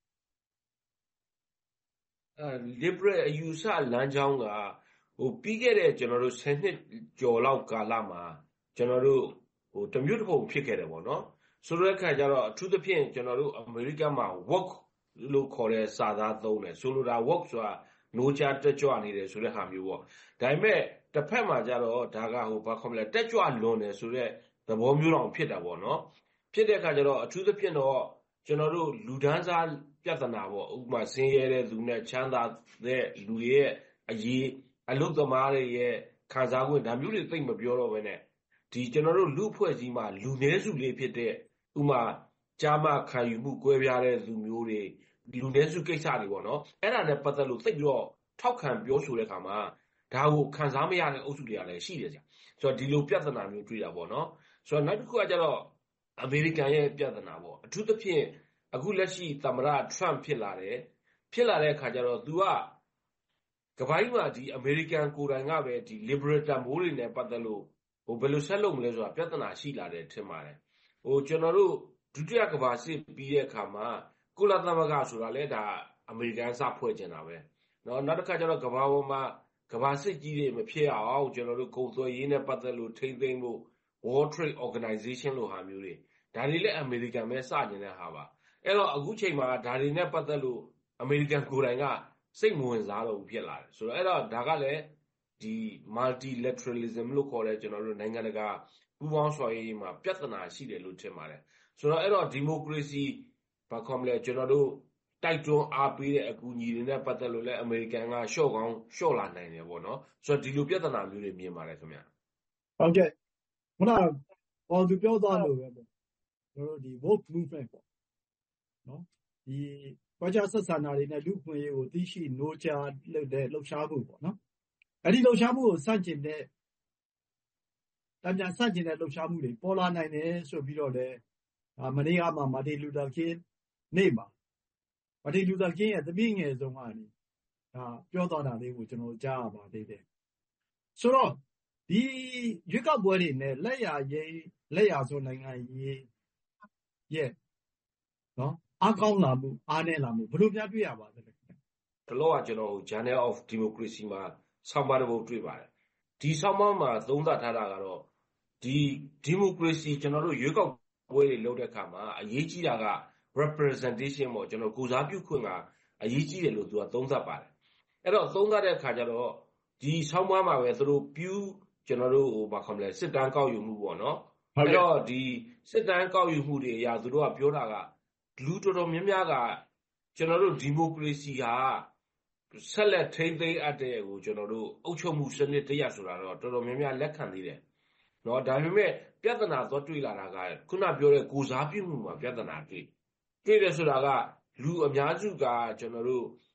အဲ liberal အယူအဆလမ်းကြောင်းကဟိုပြီးခဲ့တဲ့ကျွန်တော်တို့ဆယ်နှစ်ကျော်လောက်ကာလမှာကျွန်တော်တို့ဟိုတမျိုးတစ်ပုံဖြစ်ခဲ့တယ်ပေါ့နော်ဆိုတဲ့အခါကျတော့အထူးသဖြင့်ကျွန်တော်တို့အမေရိကန်မှာ work လို့ခေါ်တဲ့စာသားသုံးတယ်ဆိုလိုတာ work ဆိုတာနိုးချတက်ကြွနေတယ်ဆိုတဲ့ဟာမျိုးပေါ့ဒါပေမဲ့တစ်ဖက်မှာကျတော့ဒါကဟိုဘာခေါ်မလဲတက်ကြွလွန်တယ်ဆိုတဲ့သဘောမျိုးတောင်ဖြစ်တာပေါ့နော်ဖြစ်တဲ့အခါကျတော့အထူးသဖြင့်တော့ကျွန်တော်တို့လူဒန်းစားပြဿနာပေါ့ဥပမာဆင်းရဲတဲ့လူနဲ့ချမ်းသာတဲ့လူတွေရဲ့အရေးအလုပ်သမားတွေရဲ့ခံစား권ဒါမျိုးတွေသိမပြောတော့ဘဲနဲ့ဒီကျွန်တော်တို့လူအဖွဲ့အစည်းမှာလူနည်းစုလေးဖြစ်တဲ့ဥမာကြားမခံယူမှုကွဲပြားတဲ့လူမျိုးတွေလူနည်းစုကိစ္စတွေပေါ့နော်အဲ့ဒါနဲ့ပတ်သက်လို့သိပြီးတော့ထောက်ခံပြောဆိုတဲ့အခါမှာဒါကိုခံစားမရတဲ့အုပ်စုတွေကလည်းရှိတယ်ကြာဆိုတော့ဒီလိုပြဿနာမျိုးတွေ့တာပေါ့နော်ဆိုတော့နောက်တစ်ခုကကျတော့အမေရိကန်ရဲ့ပြဿနာပေါ့အထူးသဖြင့်အခုလက်ရှိသမ္မတ Trump ဖြစ်လာတယ်ဖြစ်လာတဲ့အခါကျတော့ तू ကကမ္ဘာကြီးမှာဒီအမေရိကန်ကိုယ်တိုင်ကပဲဒီ liberal တန်ဖိုးတွေနဲ့ပတ်သက်လို့ဟိုဘယ်လိုဆက်လုပ်မလဲဆိုတာပြဿနာရှိလာတယ်ထင်ပါတယ်ဟိုကျွန်တော်တို့ဒုတိယကမ္ဘာစစ်ပြီးတဲ့အခါမှာကုလသမဂ္ဂဆိုတာလဲဒါအမေရိကန်စဖွဲ့ကျင်တာပဲเนาะနောက်တစ်ခါကျတော့ကမ္ဘာပေါ်မှာကမ္ဘာစစ်ကြီးတွေမဖြစ်အောင်ကျွန်တော်တို့ကုန်သွယ်ရေးနဲ့ပတ်သက်လို့ထိန်းသိမ်းဖို့ World Trade Organization လို့ဟာမျိုးတွေဒါတွေလည်းအမေရိကန်ပဲစကျင်တဲ့ဟာပါအဲ့တော့အခုချိန်မှာဒါတွေနဲ့ပတ်သက်လို့အမေရိကန်ကိုယ်တိုင်ကစိတ်မဝင်စားတော့ဘူးဖြစ်လာတယ်ဆိုတော့အဲ့တော့ဒါကလည်းဒီ multilateralism လို့ခေါ်တဲ့ကျွန်တော်တို့နိုင်ငံတကာပူးပေါင်းဆောင်ရွက်ရေးမှာပြဿနာရှိတယ်လို့ထင်ပါတယ်ဆိုတော့အဲ့တော့ဒီမိုကရေစီဘာခေါ်မလဲကျွန်တော်တို့တိုက်တွန်းအားပေးတဲ့အကူအညီတွေနဲ့ပတ်သက်လို့လည်းအမေရိကန်ကရှော့ကောင်းရှော့လာနိုင်တယ်ပေါ့နော်ဆိုတော့ဒီလိုပြဿနာမျိုးတွေမြင်ပါတယ်ခင်ဗျဟုတ်ကဲ့ခုနကပေါ်သူပြောသွားလို့ပဲပေါ့ကျွန်တော်တို့ဒီ vote movement ပေါ့နော်ဒီဘာသာဆက်ဆံတာတွေနဲ့လူ့ခွင့်ရေးကိုသိရှိနိုးကြားလုပ်တဲ့လှုပ်ရှားမှုပေါ့နော်အဲ့ဒီလှုပ်ရှားမှုကိုစတင်တဲ့တံပြန်စတင်တဲ့လှုပ်ရှားမှုတွေပေါ်လာနိုင်တယ်ဆိုပြီးတော့လည်းမနေ့ကမှမာတင်လူသာကင်းနေ့မှာမာတင်လူသာကင်းရဲ့တပည့်ငယ်ဆုံးကနေဒါပြောသွားတာလေးကိုကျွန်တော်ကြားရပါသေးတယ်ဆိုတော့ဒီရွေးကောက်ပွဲတွေနဲ့လက်ရရေးလက်ရဆိုနိုင်ငံရေးရဲ့နော်အားကောင်းလာမှုအားနည်းလာမှုဘယ်လိုပြတွေ့ရပါသလဲဒီလောကကျွန်တော် Journal of Democracy မှာဆောင်းပါးတစ်ပုဒ်တွေ့ပါတယ်ဒီဆောင်းပါးမှာသုံးသပ်ထားတာကတော့ဒီဒီမိုကရေစီကျွန်တော်တို့ရွေးကောက်ပွဲတွေလုပ်တဲ့အခါမှာအရေးကြီးတာက representation ပေါ့ကျွန်တော်ကိုယ်စားပြုခွင့်ကအရေးကြီးတယ်လို့သူကသုံးသပ်ပါတယ်အဲ့တော့သုံးသပ်တဲ့အခါကျတော့ဒီဆောင်းပါးမှာပဲသူတို့ပြူကျွန်တော်တို့ဟိုဘာခေါ်မလဲစစ်တမ်းကောက်ယူမှုပေါ့နော်အဲ့တော့ဒီစစ်တမ်းကောက်ယူမှုတွေအရာသူတို့ကပြောတာကလူတော်တော်များများကကျွန်တော်တို့ဒီမိုကရေစီဟာဆက်လက်ထိန်းသိမ်းအပ်တဲ့ကိုကျွန်တော်တို့အုပ်ချုပ်မှုစနစ်တရက်ဆိုတာတော့တော်တော်များများလက်ခံသေးတယ်เนาะဒါပေမဲ့ပြဿနာတော့တွေ့လာတာကခုနပြောတဲ့ကိုစားပြုမှုမှာပြဿနာတွေ့တွေ့တယ်ဆိုတာကလူအများစုကကျွန်တော်တို့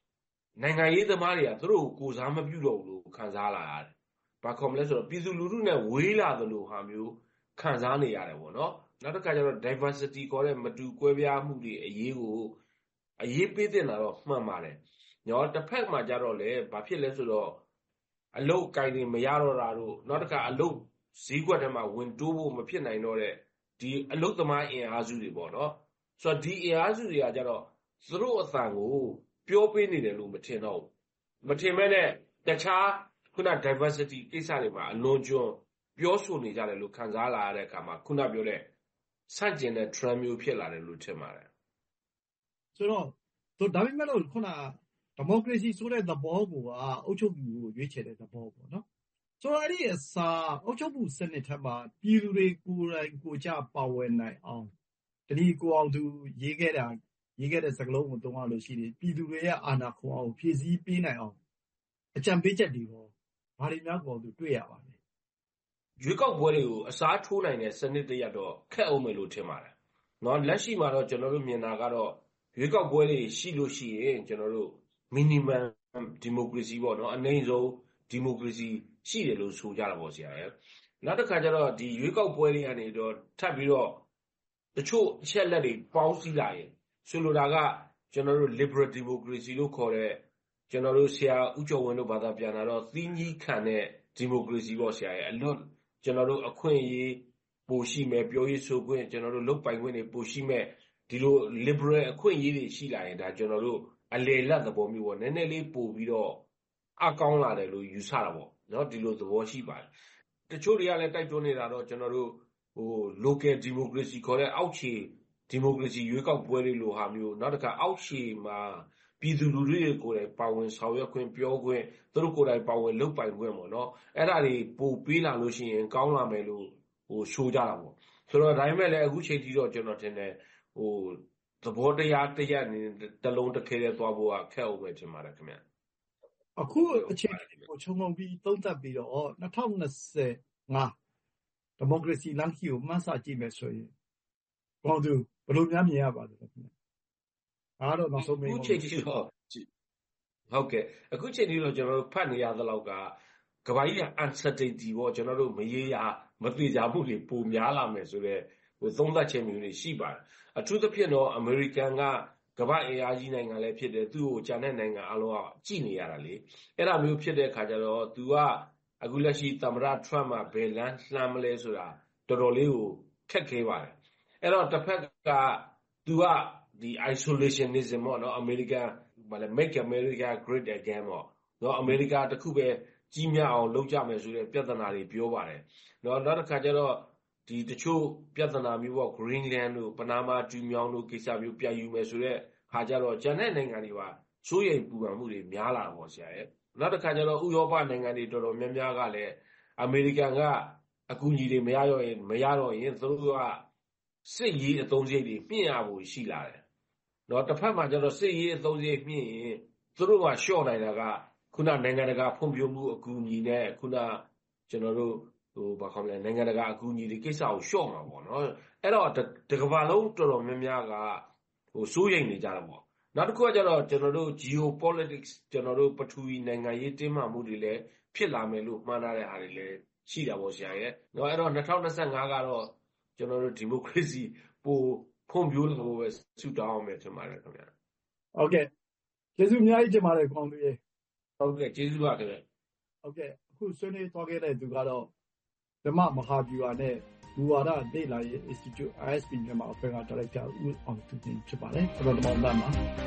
နိုင်ငံရေးသမားတွေကသူတို့ကိုကိုစားမပြုတော့ဘူးလို့ခံစားလာရတယ်။ဘာခေါ်မလဲဆိုတော့ပြည်သူလူထုနဲ့ဝေးလာသလိုဟာမျိုးခံစားနေရတယ်ပေါ့နော်။နောက်တစ်ခါကျတော့ diversity ခေါ်တဲ့မတူကွဲပြားမှုတွေအရေးကိုအရေးပေးတင်တာတော့မှန်ပါတယ်။ညောတစ်ဖက်မှာကျတော့လေဘာဖြစ်လဲဆိုတော့အလုတ်ကိုင်တွေမရတော့တာတို့နောက်တစ်ခါအလုတ်ဈေးကွက်ထဲမှာဝင်တိုးဖို့မဖြစ်နိုင်တော့တဲ့ဒီအလုတ်သမားအင်အားစုတွေပေါ့နော်။ဆိုတော့ဒီအင်အားစုတွေကကျတော့သူတို့အသံကိုပြောပေးနေတယ်လို့မထင်တော့ဘူးမထင်မဲ့နဲ့တခြားခုန diversity ကိစ္စတွေမှာအလွန်ကျွံပြောဆိုနေကြတယ်လို့ခံစားလာရတဲ့အခါမှာခုနပြောတဲ့ဆန့်ကျင်တဲ့ trend မျိုးဖြစ်လာတယ်လို့ထင်ပါတယ်ဆိုတော့ဒါပေမဲ့လို့ခုနဒီမိုကရေစီဆိုတဲ့သဘောကအုပ်ချုပ်မှုကိုရွေးချယ်တဲ့သဘောပေါ့နော်ဆိုတော့အဲ့ဒီအစားအုပ်ချုပ်မှုစနစ်ထက်မှာပြည်သူတွေကိုယ်တိုင်ကိုကြပါဝင်နိုင်အောင်တတိကိုအောင်သူရေးခဲ့တာရေးခဲ့တဲ့စကားလုံးကိုသုံးရလို့ရှိတယ်ပြည်သူတွေရဲ့အာဏာခွန်အောင်ဖြည့်ဆည်းပေးနိုင်အောင်အကြံပေးချက်တွေပေါ့ဘာတွေများကိုသူတွေ့ရပါလဲရွေးကောက်ပွဲတွေကိုအစားထိုးနိုင်တဲ့စနစ်တရက်တော့ခက်အောင်မယ်လို့ထင်ပါတယ်เนาะလက်ရှိမှာတော့ကျွန်တော်တို့မြင်တာကတော့ရွေးကောက်ပွဲတွေရှိလို့ရှိရင်ကျွန်တော်တို့ minimum democracy ပေါ့เนาะအနည်းဆုံး democracy ရှိတယ်လို့ဆိုကြတာပေါ့ဆရာရဲ့နောက်တစ်ခါကျတော့ဒီရွေးကောက်ပွဲတွေကနေတော့ထပ်ပြီးတော့တချို့အချက်လက်တွေပေါင်းစည်းလာရင်ဆိုလိုတာကကျွန်တော်တို့ liberal democracy လို့ခေါ်တဲ့ကျွန်တော်တို့ဆရာဦးကျော်ဝင်းတို့ဘာသာပြန်လာတော့သီးကြီးခံတဲ့ democracy ပေါ့ဆရာရဲ့အလွတ်ကျွန်တော်တို့အခွင့်အရေးပိုရှိမယ်ပြောရေးဆိုခွင့်ကျွန်တော်တို့လုပ်ပိုင်ခွင့်တွေပိုရှိမယ်ဒီလို liberal အခွင့်အရေးတွေရှိလာရင်ဒါကျွန်တော်တို့အလေလတ်သဘောမျိုးပေါ့နည်းနည်းလေးပို့ပြီးတော့အကောင်းလာတယ်လို့ယူဆတာပေါ့เนาะဒီလိုသဘောရှိပါတယ်တချို့တွေကလည်းတိုက်တွန်းနေတာတော့ကျွန်တော်တို့ဟို local democracy ခေါ်တဲ့အောက်ခြေ democracy ရွေးကောက်ပွဲတွေလိုဟာမျိုးနောက်တစ်ခါအောက်ခြေမှာပြည်သူလူထုတွေကိုယ်တိုင်ပါဝင်ဆောင်ရွက်ခွင့်ပြောခွင့်သူတို့ကိုယ်တိုင်ပါဝင်လုပ်ပိုင်ခွင့်ပေါ့နော်အဲ့ဒါတွေပို့ပေးလာလို့ရှိရင်ကောင်းလာမယ်လို့ဟိုရှိုးကြတာပေါ့ဆိုတော့ဒါပေမဲ့လည်းအခုချိန်ထိတော့ကျွန်တော်ထင်တယ်ဟိုသဘောတရားတရက်အနေနဲ့တလုံးတစ်ခဲတည်းသွားဖို့ကခက်အောင်ပဲထင်ပါတယ်ခင်ဗျအခုအချိန်ကိုခြုံငုံပြီးသုံးသပ်ပြီးတော့၂၀၂၅ဒီမိုကရေစီလမ်းခီကိုမှန်းဆကြည့်မယ်ဆိုရင်ဘောင်သူဘယ်လိုများမြင်ရပါသလဲခင်ဗျအားတော့နောက်ဆုံးမေးအခုချိန်ထိတော့ဟုတ်ကဲ့အခုချိန်ထိတော့ကျွန်တော်တို့ဖတ်နေရသလောက်ကကဘာကြီးက uncertainty ပေါ့ကျွန်တော်တို့မရေရာမသိကြမှုတွေပိုများလာမယ်ဆိုတော့ဟိုသုံးသပ်ခြင်းမျိုးတွေရှိပါတယ်အထူးသဖြင့်တော့အမေရိကန်ကကမ္ဘာအင်အားကြီးနိုင်ငံလည်းဖြစ်တယ်သူ့ကိုဂျာနဲ့နိုင်ငံအလုံးကကြည်နေရတာလေအဲ့ဒါမျိုးဖြစ်တဲ့အခါကျတော့သူကအခုလက်ရှိသမ္မတထရမ့်မှာဘယ်လမ်းလှမ်းမလဲဆိုတာတော်တော်လေးကိုခက်ခဲပါတယ်အဲ့တော့တစ်ဖက်ကသူကဒီ isolationism ပေါ့နော်အမေရိကန်ဘာလဲ make America great again ပေါ့နော်အမေရိကန်တခုပဲကြီးမြတ်အောင်လုပ်ကြမယ်ဆိုတဲ့ပြဿနာတွေပြောပါတယ်နော်နောက်တစ်ခါကျတော့ဒီတချို့ပြဿနာမျိုးပေါ့ Greenland တို့ပနာမာတူမြောင်းတို့ကိစ္စမျိုးပြန်ယူမယ်ဆိုတဲ့ခါကျတော့ဂျန်တဲ့နိုင်ငံတွေပါစိုးရိမ်ပူပန်မှုတွေများလာတော့ဆရာရဲ့နောက်တစ်ခါကျတော့ဥရောပနိုင်ငံတွေတော်တော်များများကလည်းအမေရိကန်ကအကူအညီတွေမရတော့ရင်မရတော့ရင်သူတို့ကစစ်ရေးအသုံးစရိတ်တွေမြင့်ရဖို့ရှိလာတယ်နော်တစ်ဖက်မှာကျတော့စစ်ရေးအသုံးစရိတ်မြင့်ရင်သူတို့ကရှော့နိုင်တာကခုနနိုင်ငံတကာဖွံ့ဖြိုးမှုအကူအညီနဲ့ခုနကျွန်တော်တို့ဟိုဘာခေါ်မလဲနိုင်ငံတကာအကူအညီတွေကိစ္စကိုရှော့မှာပေါ့နော်အဲ့တော့တကမ္ဘာလုံးတော်တော်များများကဟိုစိုးရိမ်နေကြတာပေါ့နောက်တစ်ခုကကျတော့ကျွန်တော်တို့ geopolitics ကျွန်တော်တို့ပထဝီနိုင်ငံရေးတင်းမာမှုတွေလည်းဖြစ်လာမယ်လို့မှန်းထားတဲ့အားတွေလည်းရှိတာပေါ့ဆရာရဲ့နော်အဲ့တော့၂၀၂၅ကတော့ကျွန်တော်တို့ဒီမိုကရေစီပိုဖွံ့ဖြိုးလာဖို့ပဲဆုတောင်းအောင်ပဲထင်ပါတယ်ခင်ဗျာဟုတ်ကဲ့ကျေးဇူးအများကြီးတင်ပါတယ်ကောင်းသူရေဟုတ်ကဲ့ကျေးဇူးပါခင်ဗျာဟုတ်ကဲ့အခုဆွေးနွေးသွားခဲ့တဲ့သူကတော့ဓမ္မမဟာဗျူဟာနဲ့ဘူဝါဒလေ့လာရေး Institute အိုင် အက်စ် ပီ မြန်မာအဖွဲ့ကဒါရိုက်တာဦးအောင်သူတင်ဖြစ်ပါတယ်ကျွန်တော်တို့မှန်ပါ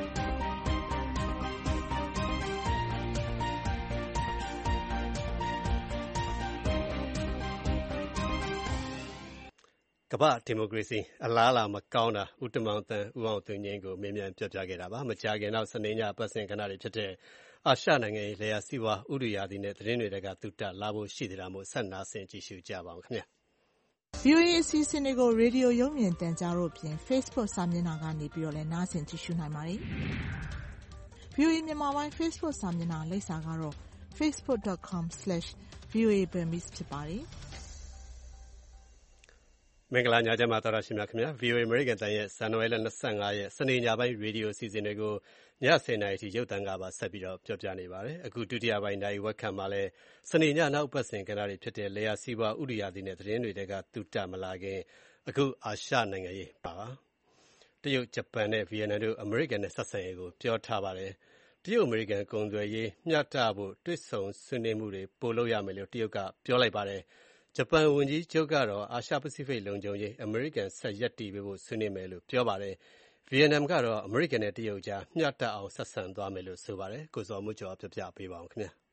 ကမ္ဘာဒီမိုကရေစီအလားအလာမကောင်းတာဦးတမောင်တန်ဦးအောင်သူငင်းကိုမေးမြန်းပြပြခဲ့တာပါမကြာခင်တော့စနေညပတ်စဉ်ကဏ္ဍတွေဖြစ်တဲ့အာရှနိုင်ငံရေးလေယာစီဝါဥဒုရာသီနဲ့သတင်းတွေကသူတလာဖို့ရှိသေးတာမို့ဆက်နာဆင်ကြည့်ရှုကြပါအောင်ခင်ဗျာဗွီအိုအေ အစီအစဉ်တွေကိုရေဒီယိုရုပ်မြင်သံကြားတို့ပြင် Facebook စာမျက်နှာကနေပြီးတော့လည်းနားဆင်ကြည့်ရှုနိုင်ပါတယ်။ ဗွီအိုအေမြန်မာပိုင်း Facebook စာမျက်နှာလိပ်စာကတော့ facebook dot com slash voa burmese ဖြစ်ပါတယ်။မင်္ဂလာညချမ်းပါတော်ရရှိမြခင်ဗျာ ဗီအိုအေ American တန်ရဲ့ဇန်နဝါရီလ၂၅ရက်စနေညပိုင်းရေဒီယိုအစီအစဉ်တွေကိုည၁၀နာရီထိရုပ်သံကပါဆက်ပြီးတော့ပြောပြနေပါတယ်အခုဒုတိယပိုင်းနိုင်ဝက်ခံမှာလဲစနေညနောက်ပတ်စဉ်ကဏ္ဍတွေဖြစ်တဲ့လေယာစီးပွားဥရိယာသီနဲ့သတင်းတွေကတူတမလာခင်အခုအာရှနိုင်ငံရေးပါတရုတ်ဂျပန်နဲ့ဗီယက်နမ်တို့အမေရိကန်နဲ့ဆက်ဆံရေးကိုပြောထားပါတယ်တရုတ်အမေရိကန်ကုန်သွယ်ရေးမျှတဖို့တွေ့ဆုံဆွေးနွေးမှုတွေပိုလုပ်ရမယ်လို့တရုတ်ကပြောလိုက်ပါတယ်ဂျပန်ဝန်ကြီးချုပ်ကတော့အာရှပစိဖိတ်လုံခြုံရေးအမေရိကန်ဆက်ရပ်တည်ပေးဖို့ဆွေးနွေးမယ်လို့ပြောပါတယ်။ဗီယက်နမ်ကတော့အမေရိကန်နဲ့တရုတ်ကြားမျှတအောင်ဆက်ဆံသွားမယ်လို့ဆိုပါတယ်။ကိုစောမှုကျော်ပြပြပေးပါအောင်ခင်ဗျာ။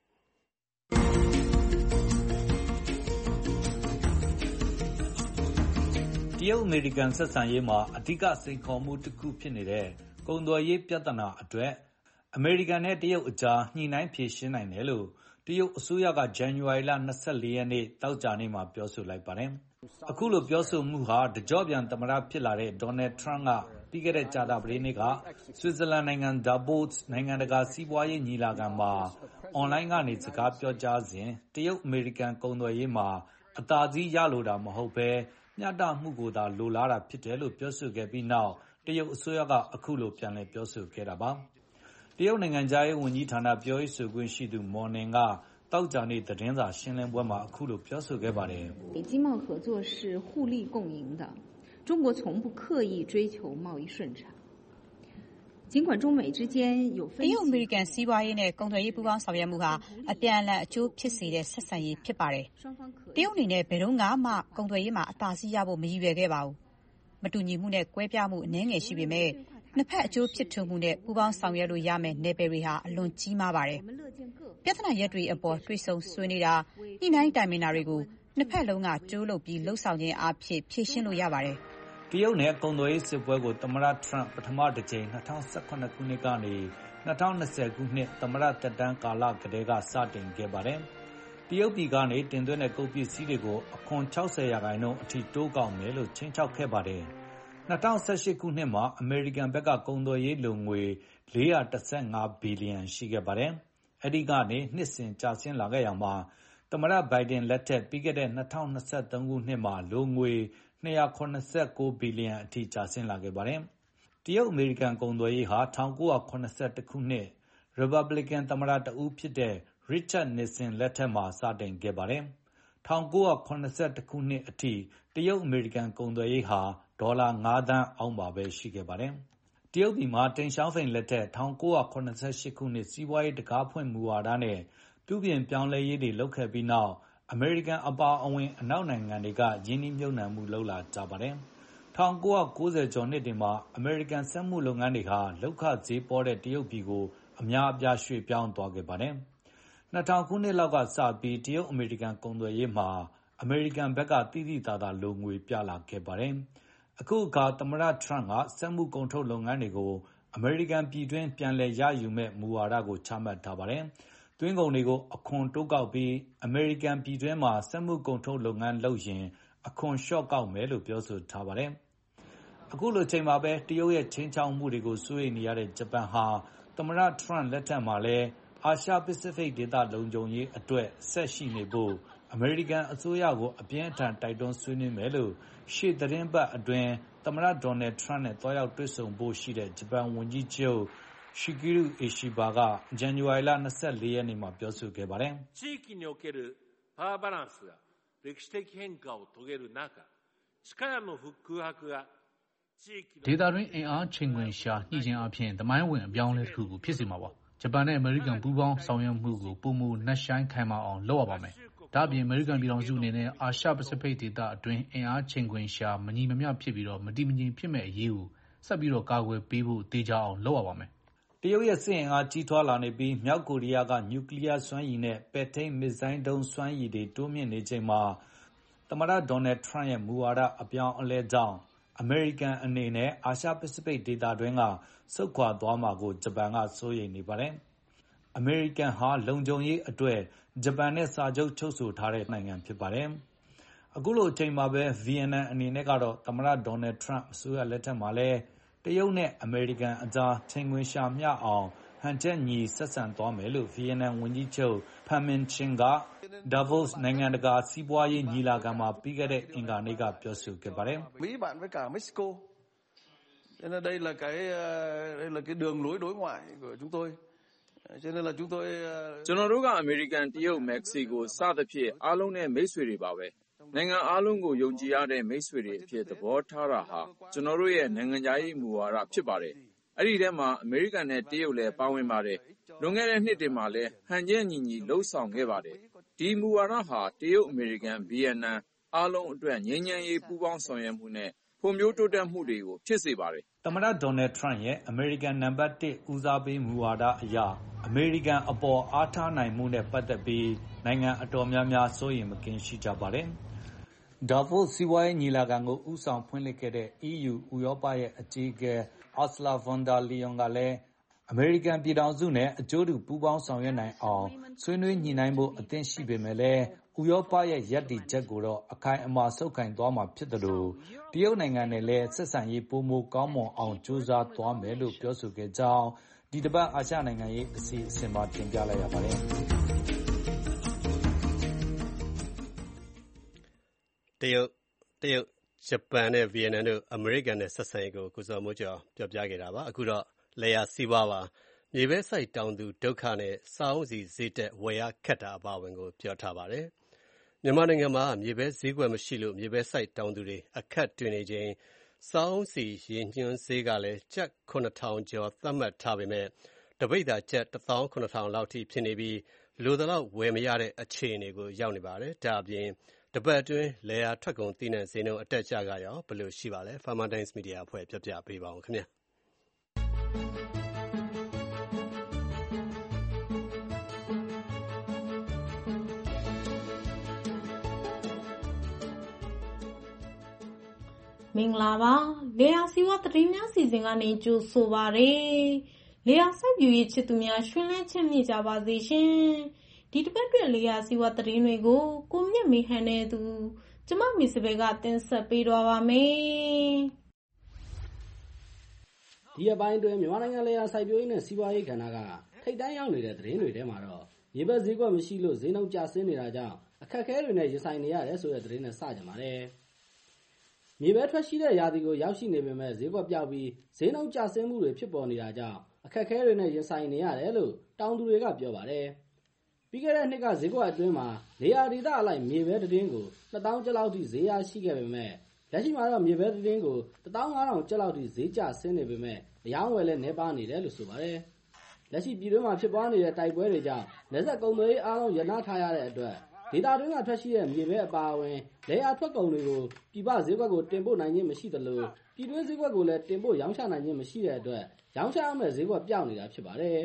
တရုတ်အမေရိကန်ဆက်ဆံရေးမှာအဓိကစိန်ခေါ်မှုတစ်ခုဖြစ်နေတဲ့ကုန်သွယ်ရေးပြဿနာအတွက်အမေရိကန်နဲ့တရုတ်အကြားညှိနှိုင်းဖြေရှင်းနိုင်တယ်လို့တရုတ်အစိုးရကဇန်နဝါရီလ၂၄ရက်နေ့သောကြာနေ့မှာပြောဆိုလိုက်ပါတယ်။အခုလိုပြောဆိုမှုဟာတကြော့ပြန်သမ္မတဖြစ်လာတဲ့ဒေါ်နယ်ထရန့်ကပြီးခဲ့တဲ့ကြာသပတေးနေ့ကဆွစ်ဇာလန်နိုင်ငံဒါဗို့စ်နိုင်ငံတကာစီးပွားရေးညီလာခံမှာအွန်လိုင်းကနေစကားပြောကြားစဉ်တရုတ်အမေရိကန်ကုန်သွယ်ရေးမှာအသာစီးရလိုတာမဟုတ်ဘဲမျှတမှုကိုသာလိုလားတာဖြစ်တယ်လို့ပြောဆိုခဲ့ပြီးနောက်တရုတ်အစိုးရကအခုလိုပြန်လည်ပြောဆိုခဲ့တာပါ။တရုတ်နိုင်ငံခြားရေးဝန်ကြီးဌာနပြောရေးဆိုခွင့်ရှိသူမော်နင်ကသောကြာနေ့သတင်းစာရှင်းလင်းပွဲမှာအခုလိုပြောဆိုခဲ့ပါတယ်။经贸合作是互利共赢的，中国从不刻意追求贸易顺差。尽管中美之间有分歧， တရုတ်အမေရိကန်စီးပွားရေးနဲ့ကုန်သွယ်ရေးပူးပေါင်းဆောင်ရွက်မှုဟာအပြန်အလှန်အကျိုးဖြစ်စေတဲ့ဆက်ဆံရေးဖြစ်ပါတယ်။တရုတ်အနေနဲ့ဘယ်တော့မှကုန်သွယ်ရေးမှာအသာစီးရဖို့မရည်ရွယ်ခဲ့ပါဘူး။မတူညီမှုနဲ့ကွဲပြားမှုအနည်းငယ်ရှိပေမဲ့နှစ်ဖက်အကျိုးဖြစ်ထွန်းမှုနဲ့ပူးပေါင်းဆောင်ရွက်လို့ရမယ့်နယ်ပယ်တွေဟာအလွန်ကြီးမားပါတယ်။ပြဿနာရပ်တွေအပေါ်တွေ့ဆုံဆွေးနွေးတာညှိနှိုင်းတိုင်ပင်တာတွေကိုနှစ်ဖက်လုံးကကြိုးလုပ်ပြီးလှုပ်ဆောင်ခြင်းအားဖြင့်ဖြေရှင်းလို့ရပါတယ်။တရုတ်နဲ့ကုန်သွယ်ရေးစစ်ပွဲကိုသမ္မတထရန့်ပထမတစ်ကြိမ်၂၀၁၇ခုနှစ်ကနေ၂၀၂၀ခုနှစ်သမ္မတသက်တမ်းကာလကတည်းကစတင်ခဲ့ပါတယ်။တရုတ်ပြည်ကနေတင်သွင်းတဲ့ကုန်ပစ္စည်းတွေကိုအခွန်၆၀ရာခိုင်နှုန်းအထိတိုးကောက်မယ်လို့ခြိမ်းခြောက်ခဲ့ပါတယ်။၂၀၁၈ခုနှစ်မှာအမေရိကန်ဘက်ကကုန်သွယ်ရေးလိုငွေ၄၁၅ဘီလီယံရှိခဲ့ပါတယ်။အဲဒီကနေနှစ်စဉ်ကျဆင်းလာခဲ့ရာမှာသမ္မတဘိုင်ဒန်လက်ထက်ပြီးခဲ့တဲ့၂၀၂၃ခုနှစ်မှာလိုငွေ၂၇၉ဘီလီယံအထိကျဆင်းလာခဲ့ပါတယ်။တရုတ်အမေရိကန်ကုန်သွယ်ရေးဟာ၁၉၇၁ခုနှစ်ရီပတ်ဘလစ်ကန်သမ္မတတဦးဖြစ်တဲ့ရစ်ချတ်နစ်ဆင်လက်ထက်မှာစတင်ခဲ့ပါတယ်။၁၉၇၁ခုနှစ်အထိတရုတ်အမေရိကန်ကုန်သွယ်ရေးဟာဒေါ်လာငါးသန်းအောက်မှာပဲရှိခဲ့ပါတယ်။တရုတ်ပြည်မှာတိန်ရှောင်းဖိန်လက်ထက်၁၉၇၈ခုနှစ်စီးပွားရေးတံခါးဖွင့်မူဝါဒနဲ့ပြုပြင်ပြောင်းလဲရေးတွေလုပ်ခဲ့ပြီးနောက်အမေရိကန်အပါအဝင်အနောက်နိုင်ငံတွေကရင်းနှီးမြှုပ်နှံမှုလုပ်လာကြပါတယ်။၁၉၉၀ကျော်နှစ်တွေမှာအမေရိကန်စက်မှုလုပ်ငန်းတွေဟာလုပ်ခဈေးပေါတဲ့တရုတ်ပြည်ကိုအများအပြားရွှေ့ပြောင်းသွားခဲ့ပါတယ်။၂၀၀၀ခုနှစ်လောက်ကစပြီးတရုတ်အမေရိကန်ကုန်သွယ်ရေးမှာအမေရိကန်ဘက်ကသိသိသာသာလိုငွေပြလာခဲ့ပါတယ်။အခုအခါသမ္မတထရန့်ကစက်မှုကုန်ထုတ်လုပ်ငန်းတွေကိုအမေရိကန်ပြည်တွင်းပြန်လည်ရယူမယ့်မူဝါဒကိုချမှတ်ထားပါတယ်။သွင်းကုန်တွေကိုအခွန်တိုးကောက်ပြီးအမေရိကန်ပြည်တွင်းမှာစက်မှုကုန်ထုတ်လုပ်ငန်းလုပ်ရင်အခွန်လျှော့ကောက်မယ်လို့ပြောဆိုထားပါတယ်။အခုလိုချိန်မှာပဲတရုတ်ရဲ့ခြိမ်းခြောက်မှုတွေကိုစိုးရိမ်နေရတဲ့ဂျပန်ဟာသမ္မတထရန့်လက်ထက်မှာလည်းအာရှပစိဖိတ်ဒေသလုံခြုံရေးအတွက်ဆက်ရှိနေဖို့အမေရိကန်အစိုးရကိုအပြင်းအထန်တိုက်တွန်းဆွေးနွေးမယ်လို့ရှေ့သီတင်းပတ်အတွင်းသမ္မတဒေါ်နယ်ထရန့်နဲ့သွားရောက်တွေ့ဆုံဖို့ရှိတဲ့ဂျပန်ဝန်ကြီးချုပ်ရှိဂီရုအေရှိဘာကဇန်နဝါရီလ၂၄ရက်နေ့မှာပြောဆိုခဲ့ပါတယ်။地域におけるパワーバランスが歴史的変化を遂げる中、力の空白がဒေသတွင်းအင်အားချိန်ခွင်ရှာညှိခြင်းအပြင်သမိုင်းဝင်အပြောင်းအလဲတစ်ခုကိုဖြစ်စေမှာပါ။ဂျပန်နဲ့အမေရိကန်ပူးပေါင်းဆောင်ရွက်မှုကိုပုံမူနက်ရှိုင်းခိုင်မာအောင်လုပ်ရပါမယ်။ဒါ့အပြင်အမေရိကန်ပြည်ထောင်စုအနေနဲ့အာရှပစိဖိတ်ဒေသအတွင်းအင်အားချိန်ခွင်ရှာမညီမမျှဖြစ်ပြီးတော့မတည်မငြိမ်ဖြစ်မဲ့အရေးကိုဆက်ပြီးတော့ကာကွယ်ပေးဖို့တေချာအောင်လုပ်ရပါမယ်။တရုတ်ရဲ့စစ်အင်အားကြီးထွားလာနေပြီးမြောက်ကိုရီးယားကနျူကလ িয়ার စွမ်းရည်နဲ့ပဲ့ထိန်းမစ်ဇိုင်းဒုံးစွမ်းရည်တွေတိုးမြင့်နေချိန်မှာသမ္မတဒေါ်နယ်ထရန့်ရဲ့မူဝါဒအပြောင်းအလဲကြောင့်အမေရိကန်အနေနဲ့အာရှပစိဖိတ်ဒေသတွင်းကဆုတ်ခွာသွားမှာကိုဂျပန်ကစိုးရိမ်နေပါတယ်။အမေရိကန်ဟာလုံခြုံရေးအတွက်ဂျပန်နဲ့စာချုပ်ချုပ်ဆိုထားတဲ့နိုင်ငံဖြစ်ပါတယ်။အခုလိုအချိန်မှာပဲဗီယက်နမ်အနေနဲ့ကတော့သမ္မတဒေါ်နယ်ထရန့်အစိုးရလက်ထက်မှာလည်းတရုတ်နဲ့အမေရိကန်အကြားချိန်ခွင်ရှာမျှအောင်ဟန်ချက်ညီဆက်ဆံသွားမယ်လို့ဗီယက်နမ်ဝန်ကြီးချုပ်ဖန်မင်ချင်းကဒါဗို့စ်နိုင်ငံတကာစီးပွားရေးညီလာခံမှာပြီးခဲ့တဲ့အင်္ဂါနေ့ကပြောဆိုခဲ့ပါတယ်။ Mỹ bạn với cả Mexico. Cho nên đây là cái đây là cái đường lối đối ngoại của chúng tôi. Cho nên là chúng tôi ကျွန်တော်တို့ကအမေရိကန်တရုတ်မက္ကဆီကိုစသဖြင့်အားလုံးနဲ့မိတ်ဆွေတွေပါပဲနိုင်ငံအားလုံးကိုယုံကြည်ရတဲ့မိတ်ဆွေတွေအဖြစ်သဘောထားတာဟာကျွန်တော်တို့ရဲ့နိုင်ငံခြားရေးမူဝါဒဖြစ်ပါတယ်အဲ့ဒီထဲမှာအမေရိကန်နဲ့တရုတ်လည်းပါဝင်ပါတယ်လွန်ခဲ့တဲ့နှစ်တွေမှာလည်းဟန်ချက်ညီညီလှုပ်ဆောင်ခဲ့ပါတယ်ဒီမူဝါဒဟာတရုတ်အမေရိကန်ဗီယက်နမ်အားလုံးအတွက်ငြိမ်းချမ်းရေးပူးပေါင်းဆောင်ရွက်မှုနဲ့ဖွံ့ဖြိုးတိုးတက်မှုတွေကိုဖြစ်စေပါတယ်သမ္မတဒေါ်နယ်ထရန့်ရဲ့အမေရိကန်နံပါတ်တစ်ဦးစားပေးမူဝါဒအရအမေရိကန်အပေါ်အားထားနိုင်မှုနဲ့ပတ်သက်ပြီးနိုင်ငံအတော်များများစိုးရိမ်မကင်းရှိကြပါတယ်။ဒါဗို့စ်စီးပွားရေးညီလာခံကိုဦးဆောင်ဖွင့်လှစ်ခဲ့တဲ့ အီးယူ ဥရောပရဲ့အကြီးအကဲ Ursula von der Leyen ကလည်းအမေရိကန်ပြည်ထောင်စုနဲ့အကျိုးတူပူးပေါင်းဆောင်ရွက်နိုင်အောင်ဆွေးနွေးညှိနှိုင်းဖို့အသင့်ရှိပေမဲ့လည်းဥရောပရဲ့ရပ်တည်ချက်ကိုတော့အခိုင်အမာဆုတ်ကိုင်သွားမှာဖြစ်သလိုတရုတ်နိုင်ငံနဲ့လည်းဆက်ဆံရေးပိုမိုကောင်းမွန်အောင်ကြိုးစားသွားမယ်လို့ပြောဆိုခဲ့ကြောင်းဒီတစ်ပတ်အာရှနိုင်ငံရေးအစီအစဉ်မှာတင်ပြလိုက်ရပါတယ်တရုတ်တရုတ်ဂျပန်နဲ့ဗီယက်နမ်တို့အမေရိကန်နဲ့ဆက်ဆံရေးကိုကိုစော်မိုးကျော်ပြောပြခဲ့တာပါအခုတော့လေယာစီးပွားပါမြေပဲစိုက်တောင်သူဒုက္ခနဲ့စာအုပ်စီဈေးတက်ဝယ်ရခက်တာအပါအဝင်ကိုပြောထားပါတယ်မြန်မာနိုင်ငံမှာမြေပဲဈေးကွက်မရှိလို့မြေပဲစိုက်တောင်သူတွေအခက်တွေ့နေချိန်စာအုပ်စီရေညွှန်းဈေးကလည်းကျပ်ခုနှစ်ထောင်ကျော်သတ်မှတ်ထားပေမဲ့တပိတ်သာကျပ်တစ်သောင်းခုနှစ်ထောင်လောက်ထိဖြစ်နေပြီးလိုသလောက်ဝယ်မရတဲ့အခြေအနေကိုရောက်နေပါတယ်ဒါအပြင်တပတ်အတွင်းလေယာထွက်ကုန်သီးနှံဈေးနှုန်းအတက်ကြကရောဘယ်လိုရှိပါလဲ Farmer Times Media အဖွဲ့ပြောပြပေးပါအောင်ခင်ဗျာမင်္ဂလာပါလေယာစီဝါသတင်းများစီစဉ်ကနေကြိုဆိုပါရစေလေယာစိုက်ပျိုးရေးချစ်သူများရှင်လန်းချမ်းမြေ့ကြပါစေရှင်ဒီတစ်ပတ်တွင်လေယာစီဝါသတင်းတွေကိုကိုမြတ်မေဟန်နဲ့သူကျမမစ္စဘဲကတင်ဆက်ပေးတော့ပါမယ်ဒီအပိုင်းတွင်မြန်မာနိုင်ငံလေယာစိုက်ပျိုးရေးနဲ့စီးပွားရေးကဏ္ဍကထိပ်တန်းရောက်နေတဲ့သတင်းတွေထဲမှာတော့ရေဘက်ဈေးကွက်မရှိလို့ဈေးနှုန်းကျဆင်းနေတာကြောင့်အခက်အခဲတွေနဲ့ရင်ဆိုင်နေရတယ်ဆိုတဲ့သတင်းနဲ့စကြပါတယ်မြေပဲထွက်ရှိတဲ့ရာသီကိုရောက်ရှိနေပေမဲ့ဈေးကွက်ပြောက်ပြီးဈေးနှုန်းကျဆင်းမှုတွေဖြစ်ပေါ်နေတာကြောင့်အခက်အခဲတွေနဲ့ရင်ဆိုင်နေရတယ်လို့တောင်သူတွေကပြောပါတယ်။ပြီးခဲ့တဲ့နှစ်ကဈေးကွက်အတွင်းမှာနေရာဒေသအလိုက်မြေပဲတင်းကိုနှစ်သောင်းကျပ်လောက်ထိဈေးရရှိခဲ့ပေမဲ့လက်ရှိမှာတော့မြေပဲတင်းကိုတစ်သောင်းငါးထောင်ကျပ်လောက်ထိဈေးကျဆင်းနေပေမဲ့အယောင်းဝယ်လည်းနှဲပါနေတယ်လို့ဆိုပါတယ်။လက်ရှိပြည်တွင်းမှာဖြစ်ပွားနေတဲ့တိုက်ပွဲတွေကြောင့်လက်ဆက်ကုန်သွယ်ရေးအားလုံးရပ်နားထားရတဲ့အတွက်ဒေသတွင်းကထွက်ရှိတဲ့မြေပဲအပါအဝင်လေယာထွက်ကုန်တွေကိုပြည်ပဈေးကွက်ကိုတင်ပို့နိုင်ခြင်းမရှိသလိုပြည်တွင်းဈေးကွက်ကိုလည်းတင်ပို့ရောင်းချနိုင်ခြင်းမရှိတဲ့အတွက်ရောင်းချအောင်တဲ့ဈေးကွက်ပြောင်းနေတာဖြစ်ပါတယ်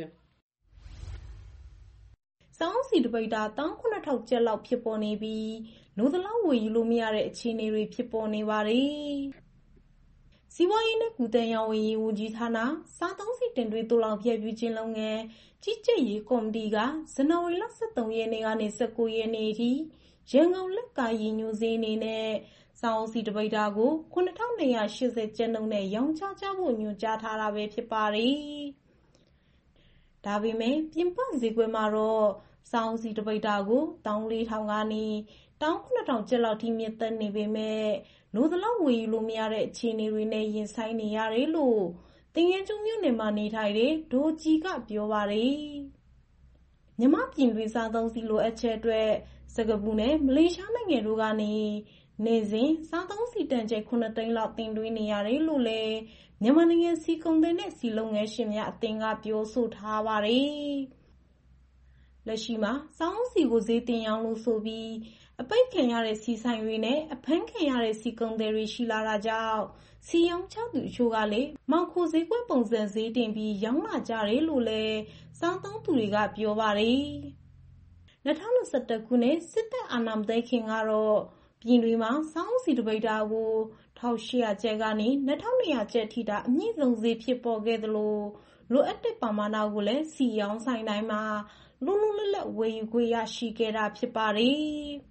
။စောင်းစီတပိတ်တာတောင်းခုနှစ်ထောင်ကျပ်လောက်ဖြစ်ပေါ်နေပြီးလိုသလောက်ဝယ်ယူလို့မရတဲ့အခြေအနေတွေဖြစ်ပေါ်နေပါတယ်။စီးပွားရေးနဲ့ကုသရေးဝန်ကြီးဝန်ကြီးဌာနစားသုံးစီတင်သွင်းတိုးလောင်ပြည့်ပြည့်ချင်းလုပ်ငန်းကြီးကြပ်ရေးကော်မတီကဇန်နဝါရီလ၁၃ရက်နေ့ကနေ၁၉ရက်နေ့ထိရန်ကုန်လက်ကရည်ညွှန်းဈေးအနေနဲ့စောင်းစီတပိတ်တာကိုခုနှစ်ထောင်၂ရာ၈၀ကျပ်နှုန်းနဲ့ရောင်းချကြဖို့ညွှန်ကြားထားတာပဲဖြစ်ပါတယ်။ဒါပေမဲ့ပြင်ပဈေးကွက်မှာတော့စောင်းစီတပိတ်တာကို၁၄ထောင်ကနေ၁၇ထောင်ကျပ်လောက်ထိမြင့်တက်နေပေမဲ့လိုသလောက်ဝယ်ယူလို့မရတဲ့အခြေအနေတွေနဲ့ရင်ဆိုင်နေရတယ်လို့တင်ငယ်ကျုံမြို့နယ်မှာနေထိုင်တဲ့ဒိုကြီးကပြောပါတယ်။မြမပြည်တွင်းစားသုံးစီလိုအပ်ချက်အတွက်စကားပူနဲ့မလေးရှားနိုင်ငံတို့ကနေနေစဉ်စားသုံးစီတန်ကျပ်ခုနှစ်သိန်းလောက်တင်သွင်းနေရတယ်လို့လည်းမြန်မာနိုင်ငံစီကုန်သည်နဲ့စီလုပ်ငန်းရှင်များအသင်းကပြောဆိုထားပါတယ်။လက်ရှိမှာစောင်းစီကိုဈေးတင်ရောင်းလို့ဆိုပြီးအပိတ်ခံရတဲ့စီဆိုင်တွေနဲ့အဖမ်းခံရတဲ့စီကုန်သည်တွေရှိလာတာကြောင့်စီရောင်းချသူအချို့ကလည်းမောင်ခိုဈေးကွက်ပုံစံဈေးတင်ပြီးရောင်းလာကြတယ်လို့လည်းစားသုံးသူတွေကပြောပါတယ်။၂၀၂၁ခုနှစ်စစ်တပ်အာဏာမသိမ်းခင်ကတော့ပြည်တွင်းမှာစောင်းစီတပိတ်တာကို၁၈၀၀ကျပ်ကနေ၂၂၀၀ကျပ်ထိတာအမြင့်ဆုံးဈေးဖြစ်ပေါ်ခဲ့သလိုလိုအပ်တဲ့ပမာဏကိုလည်းစီရောင်းဆိုင်တိုင်းမှာလွတ်လွတ်လပ်လပ်ဝယ်ယူခွင့်ရရှိခဲ့တာဖြစ်ပါတယ်။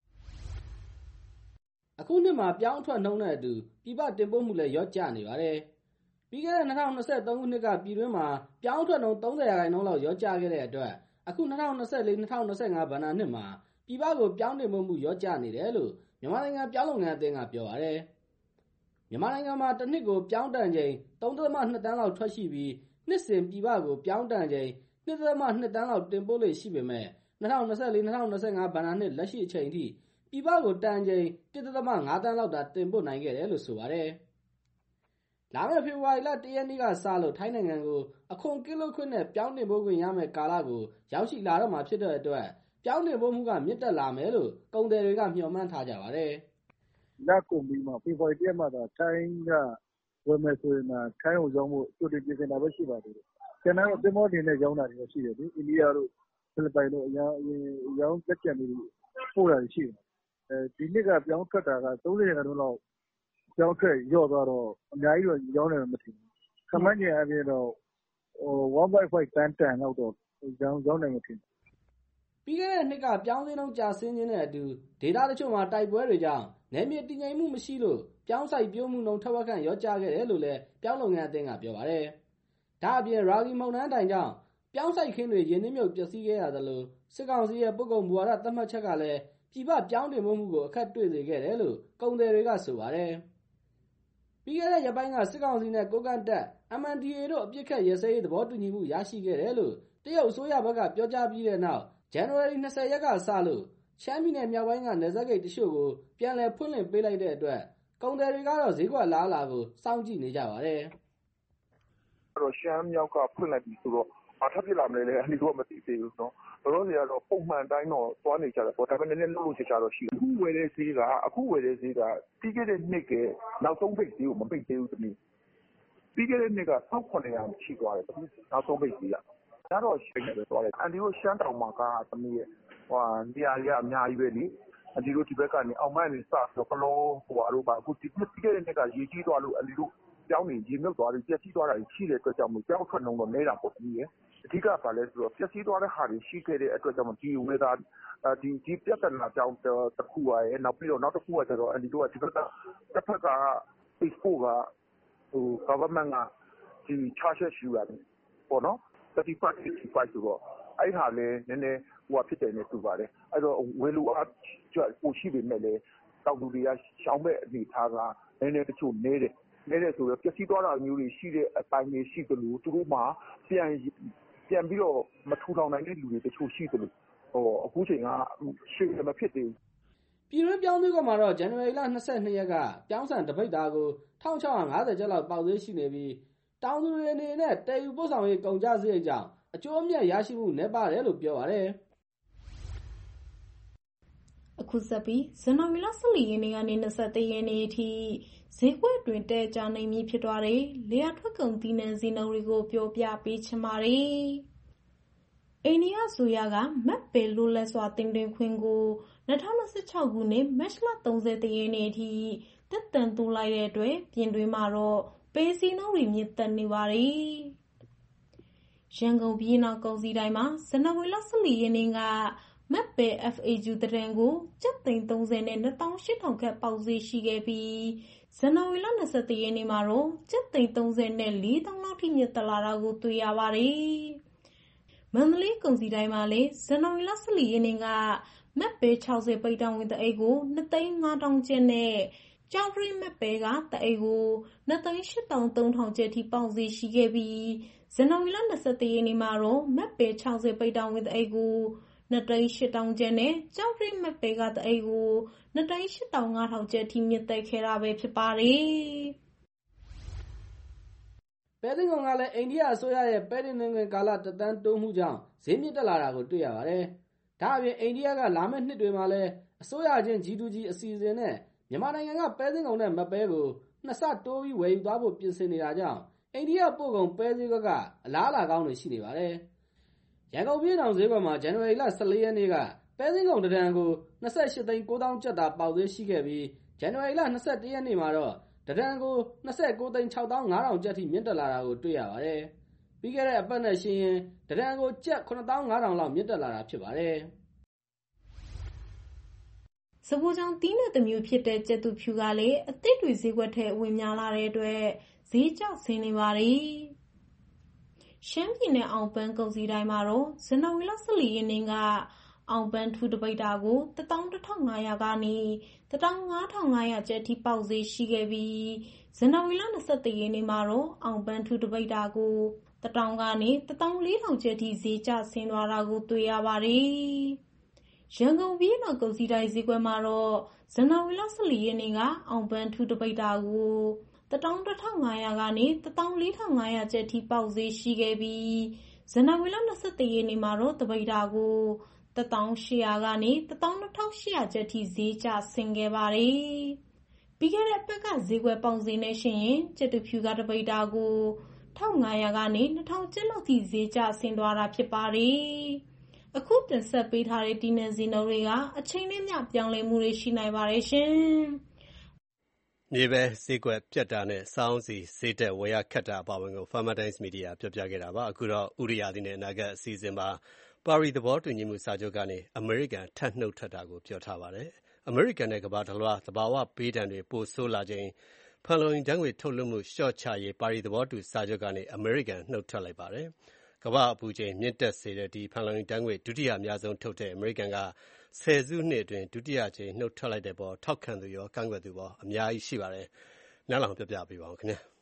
အခုနှစ်မှာပြောင်းထွက်နှုန်းနဲ့အတူပြည်ပတင်ပို့မှုလည်းလျော့ကျနေပါတယ်ပြီးခဲ့တဲ့၂၀၂၃ခုနှစ်ကပြည်တွင်းမှာပြောင်းထွက်နှုန်း၃၀ရာခိုင်နှုန်းလောက်လျော့ကျခဲ့တဲ့အတွက်အခု၂၀၂၄ ၂၀၂၅ဘဏ္ဍာနှစ်မှာပြည်ပကိုပြောင်းတင်ပို့မှုလျော့ကျနေတယ်လို့မြန်မာနိုင်ငံပြောင်းလုပ်ငန်းအသင်းကပြောပါတယ်။မြန်မာနိုင်ငံမှာတစ်နှစ်ကိုပြောင်းတန်ချိန်၃ဒသမ၂တန်းလောက်ထွက်ရှိပြီးနှစ်စဉ်ပြည်ပကိုပြောင်းတန်ချိန်၂ဒသမ၂တန်းလောက်တင်ပို့လေ့ရှိပေမဲ့၂၀၂၄ ၂၀၂၅ဘဏ္ဍာနှစ်လက်ရှိအချိန်ထိပြည်ပကိုတန်ချိန်၁ဒသမ၅တန်းလောက်သာတင်ပို့နိုင်ခဲ့တယ်လို့ဆိုပါတယ်။လာမယ့်ဖေဖော်ဝါရီလ၁ရက်နေ့ကစလို့ထိုင်းနိုင်ငံကိုအခွန်ကင်းလွတ်ခွင့်နဲ့ပြောင်းတင်ပို့ခွင့်ရမယ့်ကာလကိုရောက်ရှိလာတော့မှာဖြစ်တဲ့အတွက်ပြောင်းတင်ပို့မှုကမြင့်တက်လာမယ်လို့ကုန်သည်တွေကမျှော်မှန်းထားကြပါတယ်။လကုန်ပြီးမှဖေဖော်ဝါရီ၁ရက်မှသာထိုင်းကဝယ်မယ်ဆိုရင်တော့ထိုင်းကိုရောင်းဖို့ကြိုတင်ပြင်ဆင်တာပဲရှိပါသေးတယ်။ကျန်တော့သင်္ဘောတင်နဲ့ရောင်းတာတွေရှိတယ်လေ။အိန္ဒိယတို့ဖိလစ်ပိုင်တို့အရောင်းရောင်းလက်ကျန်တွေပို့တာရှိတယ်။အဲဒီနှစ်ကပြောင်းထွက်တာက၃၀ရာခိုင်နှုန်းလောက်ပြောင်းထွက်လျော့သွားတော့အများကြီးတော့ရောင်းတယ်မထင်ဘူး။ခန့်မှန်းခြေအပြင်တော့၁.၅တန်းတန်လောက်တော့ရောင်းရောင်းနိုင်မထင်ဘူး။ပြီးခဲ့တဲ့နှစ်ကပြောင်းစင်းနှုန်းကျဆင်းခြင်းနဲ့အတူဒေသတချို့မှာတိုက်ပွဲတွေကြောင့်နယ်မြေတည်ငြိမ်မှုမရှိလို့ပြောင်းစိုက်ပျိုးမှုနှုန်းထက်ဝက်ခန့်လျော့ကျခဲ့တယ်လို့လည်းပြောင်းလုပ်ငန်းအသင်းကပြောပါတယ်။ဒါအပြင်ရာဂီမုန်တိုင်းတိုင်ကြောင့်ပြောင်းစိုက်ခင်းတွေရင်းနှီးမြုပ်ပျက်စီးခဲ့ရသလိုစစ်ကောင်စီရဲ့ပုဂ္ဂိုလ်မူဝါဒသတ်မှတ်ချက်ကလည်းပြည်ပပြောင်းတင်မှုကိုအခက်တွေ့စေခဲ့တယ်လို့ကုန်သည်တွေကဆိုပါတယ်။ပြီးခဲ့တဲ့ရက်ပိုင်းကစစ်ကောင်စီနဲ့ကိုကန့်တပ် M N D A တို့အပြစ်ခတ်ရစဲရေးသဘောတူညီမှုရရှိခဲ့တယ်လို့တရုတ်အစိုးရဘက်ကပြောကြားပြီးတဲ့နောက်ဇန်နဝါရီ၂၀ရက်ကစလို့ရှမ်းပြည်နယ်မြောက်ပိုင်းကနယ်စပ်ဂိတ်တချို့ကိုပြန်လည်ဖွင့်လှစ်ပေးလိုက်တဲ့အတွက်ကုန်သည်တွေကတော့ဈေးကွက်လားလာကိုစောင့်ကြည့်နေကြပါတယ်။အဲ့တော့ရှမ်းမြောက်ကဖွင့်လိုက်ပြီဆိုတော့ဘာထပ်ဖြစ်လာမလဲလဲအဲ့ဒီတော့မသိသေးဘူးနော်။တော်တော်စီကတော့ပုံမှန်တိုင်းတော့သွားနေကြတယ်ပေါ့ဒါပေမဲ့နည်းနည်းလို့ချချတော့ရှိတယ်။အခုဝယ်တဲ့ဈေးကအခုဝယ်တဲ့ဈေးကပြီးခဲ့တဲ့နှစ်ကနောက်ဆုံးပိတ်ဈေးကိုမပိတ်သေးဘူးသမီး။ပြီးခဲ့တဲ့နှစ်က၁၇၀၀ရှိသွားတယ်သမီးနောက်ဆုံးပိတ်ဈေးက။ဒါတော့ရှိနေပဲသွားတယ်။အန်ဒီတို့ရှမ်းတောင်မှာကသမီးရဲ့ဟိုနေရာကြီးအများကြီးပဲလေ။အန်ဒီတို့ဒီဘက်ကနေအောင်မိုင်းနေစတော့ကလောဟိုအတို့ပါအခုဒီပြီးခဲ့တဲ့နှစ်ကရေကြီးသွားလို့အန်ဒီတို့ပြောင်းနေရေမြုပ်သွားပြီးပြက်စီးသွားတာရှိတဲ့အတွက်ကြောင့်မို့ပြောင်းထွက်နှုန်းတော့နေတာပေါ့သမီးရဲ့။အဓိကပါလဲဆိုတော့ပြက်စီးသွားတဲ့ဟာတွေရှိခဲ့တဲ့အတွက်ကြောင့်ဒီဝေသာဒီဒီပြဿနာကြောင့်တစ်ခုပါရဲ့နောက်ပြီးတော့နောက်တစ်ခုကကျတော့အန်ဒီတို့ကဒီဘက်ကတစ်ဖက်က export ကဟို government ကဒီ charges ယူရတယ်ပေါ့နော်thirty-five fifty-fiveဆိုတော့အဲ့ဟာလည်းနည်းနည်းဟိုဖြစ်တယ်နဲ့ဆိုပါတယ်အဲ့တော့ဝယ်လို့အားပိုရှိပေမဲ့လည်းတောက်သူတွေကရှောင်းမဲ့အနေထားကနည်းနည်းတချို့နေတယ်နေတယ်ဆိုတော့ပျက်စီးသွားတာမျိုးတွေရှိတဲ့အပိုင်းတွေရှိသလိုသူတို့မှပြန်ပြန်ပြီးတော့မထူထောင်နိုင်တဲ့လူတွေတချို့ရှိသလိုဟိုအခုချိန်ကရှေ့မဖြစ်သေးဘူးပြည်တွင်းပြောင်းသေးကမှာတော့ဇန်နဝါရီလ၂၂ရက်ကပြောင်းဆန်တပိတ်သားကို၁၆၅၀ကျပ်လောက်ပေါက်သေးရှိနေပြီးတောင်သူတွေအနေနဲ့တည်ယူပို့ဆောင်ရေးကုန်ကျစရိတ်ကြောင့်အကျိုးအမြတ်ရရှိမှုနည်းပါတယ်လို့ပြောပါတယ်။အခုဆက်ပြီးဇန်နဝါရီလ၁၄ရက်နေ့ကနေ၂၁ရက်နေ့အထိဈေးကွက်တွင်တဲကြနိုင်ပြီးဖြစ်သွားတဲ့လေယာထွက်ကုန်သီးနှံဈေးနှုန်းတွေကိုပြောပြပေးချင်ပါတယ်။အိန္ဒိယအစိုးရကမက်ပဲလွတ်လပ်စွာတင်သွင်းခွင့်ကို၂၀၂၆ခုနှစ်မတ်လ၃၁ရက်နေ့အထိသက်တမ်းတိုးလိုက်တဲ့အတွက်ပြင်တွင်းမှာတော့ပဲဈေးနှုန်းတွေမြင့်တက်နေပါတယ်။ရန်ကုန်ပြည်နောက်ကုန်စည်တိုင်းမှာဇန်နဝါရီလ၁၄ရက်နေ့ကမက်ပဲ F A Q တန်ကိုကျပ်သိန်း၃၀နဲ့၂သောင်း၈ထောင်ခန့်ပေါက်ဈေးရှိခဲ့ပြီးဇန်နဝါရီလ၂၁ရက်နေ့မှာတော့ကျပ်သိန်း၃၀နဲ့၄သောင်းလောက်ထိမြင့်တက်လာတာကိုတွေ့ရပါတယ်။မန္တလေးကုန်စည်တိုင်းမှာလည်းဇန်နဝါရီလ၁၄ရက်နေ့ကမက်ပဲ၆၀ပိတ်တောင်ဝင်တအိတ်ကို၂သိန်း၅ထောင်ကျပ်နဲ့ကျောက်ဖရိမက်ပဲကတအိတ်ကို၂သိန်း၈သောင်း၃ထောင်ကျပ်ထိပေါက်ဈေးရှိခဲ့ပြီးဇန်နဝါရီလ၂၁ရက်နေ့မှာတော့မက်ပဲ၆၀ပိတ်တောင်ဝင်တအိတ်ကို၂သိန်း၈ထောင်ကျပ်နဲ့ကျောက်ဖရိမက်ပဲကတအိတ်ကို၂သိန်း၈သောင်း၅ထောင်ကျပ်ထိမြင့်တက်ခဲ့တာပဲဖြစ်ပါတယ်။ပဲစင်းကုန်ကလည်းအိန္ဒိယအစိုးရရဲ့ပဲတင်သွင်းခွင့်ကာလသက်တမ်းတိုးမှုကြောင့်ဈေးမြင့်တက်လာတာကိုတွေ့ရပါတယ်။ဒါအပြင်အိန္ဒိယကလာမယ့်နှစ်တွေမှာလည်းအစိုးရချင်း G to G အစီအစဉ်နဲ့မြန်မာနိုင်ငံကပဲစင်းကုန်နဲ့မပဲကိုနှစ်ဆတိုးပြီးဝယ်ယူသွားဖို့ပြင်ဆင်နေတာကြောင့်အိန္ဒိယပို့ကုန်ပဲဈေးကအလားအလာကောင်းတွေရှိနေပါတယ်။ရန်ကုန်ပြည်ထောင်ဈေးကွက်မှာဇန်နဝါရီလ၁၄ရက်နေ့ကပဲစင်းကုန်တစ်တန်ကို၂၈သိန်း၉သောင်းကျပ်သာပေါက်ဈေးရှိခဲ့ပြီးဇန်နဝါရီလ၂၁ရက်နေ့မှာတော့တစ်တန်ကို၂၉သိန်း၆သောင်း၅ထောင်ကျပ်ထိမြင့်တက်လာတာကိုတွေ့ရပါတယ်။ပြီးခဲ့တဲ့အပတ်နဲ့ရှင်ရင်တစ်တန်ကိုကျပ်၇သောင်း၅ထောင်လောက်မြင့်တက်လာတာဖြစ်ပါတယ်။စပိုးချောင်းသီးနှံတစ်မျိုးဖြစ်တဲ့ကြက်သွဖြူကလည်းအသစ်တွေဈေးကွက်ထဲအဝင်များလာတဲ့အတွက်ဈေးကျဆင်းနေပါတယ်။ရှမ်းပြည်နယ်အောင်ပန်းကုန်စည်တိုင်းမှာတော့ဇန်နဝါရီလ၁၄ရက်နေ့ကအောင်ပန်းထူးတပိတ်တာကိုတသောင်းတစ်ထောင်ငါးရာကနေတသောင်းငါးထောင်ငါးရာကျပ်ထိပေါက်ဈေးရှိခဲ့ပြီးဇန်နဝါရီလ၂၁ရက်နေ့မှာတော့အောင်ပန်းထူးတပိတ်တာကိုတထောင်ကနေတသောင်းလေးထောင်ကျပ်ထိဈေးကျဆင်းသွားတာကိုတွေ့ရပါတယ်။ရန်ကုန်ပြည်တော်ကုန်စည်တိုင်းဈေးကွက်မှာတော့ဇန်နဝါရီလ၁၄ရက်နေ့ကအောင်ပန်းထူးတပိတ်တာကိုတသောင်းတစ်ထောင်ငါးရာကနေတသောင်းလေးထောင်ငါးရာကျပ်ထိပေါက်ဈေးရှိခဲ့ပြီးဇန်နဝါရီလ၂၁ရက်နေ့မှာတော့တပိတ်တာကိုတသောင်းရှစ်ရာကနေတသောင်းနှစ်ထောင်ရှစ်ရာကျပ်ထိဈေးကျဆင်းခဲ့ပါတယ်။ပြီးခဲ့တဲ့အပတ်ကဈေးကွက်ပေါက်ဈေးနဲ့ရှင်ရင်ကြက်တူဖြူကတပိတ်တာကိုတစ်ထောင်ငါးရာကနေနှစ်ထောင်ကျပ်လောက်ထိဈေးကျဆင်းသွားတာဖြစ်ပါတယ်။အခုတင်ဆက်ပေးထားတဲ့ဒီနေ့ဈေးနှုန်းတွေကအချိန်နဲ့မျှပြောင်းလဲမှုတွေရှိနိုင်ပါတယ်ရှင်။မြေပဲဈေးကွက်ပြတ်တာနဲ့စောင်းစီဈေးတက်ဝယ်ရခက်တာအပါအဝင်ကို Farmer Times Media ပြောပြခဲ့တာပါ။အခုတော့ဥရိယာသီနဲ့အနာဂတ်အစီအစဉ်မှာပါရီသဘောတူညီမှုစာချုပ်ကနေအမေရိကန်ထပ်နှုတ်ထွက်တာကိုပြောထားပါတယ်။အမေရိကန်နဲ့ကမ္ဘာတစ်လွှားသဘာဝဘေးဒဏ်တွေပိုဆိုးလာချိန်ဖန်လုံအိမ်ဓာတ်ငွေထုတ်လွှတ်မှုလျှော့ချရေးပါရီသဘောတူစာချုပ်ကနေအမေရိကန်နှုတ်ထွက်လိုက်ပါတယ်။ကမ္ဘာအပူချိန်မြင့်တက်စေတဲ့ဒီဖန်လုံအိမ်ဓာတ်ငွေဒုတိယအများဆုံးထုတ်တဲ့အမေရိကန်ကဆယ်စုနှစ်အတွင်းဒုတိယကြိမ်နှုတ်ထွက်လိုက်တဲ့ပေါ်ထောက်ခံသူရောကန့်ကွက်သူရောအများကြီးရှိပါတယ်။နားလောင်ပြပြပေးပါဦးခင်ဗျာ။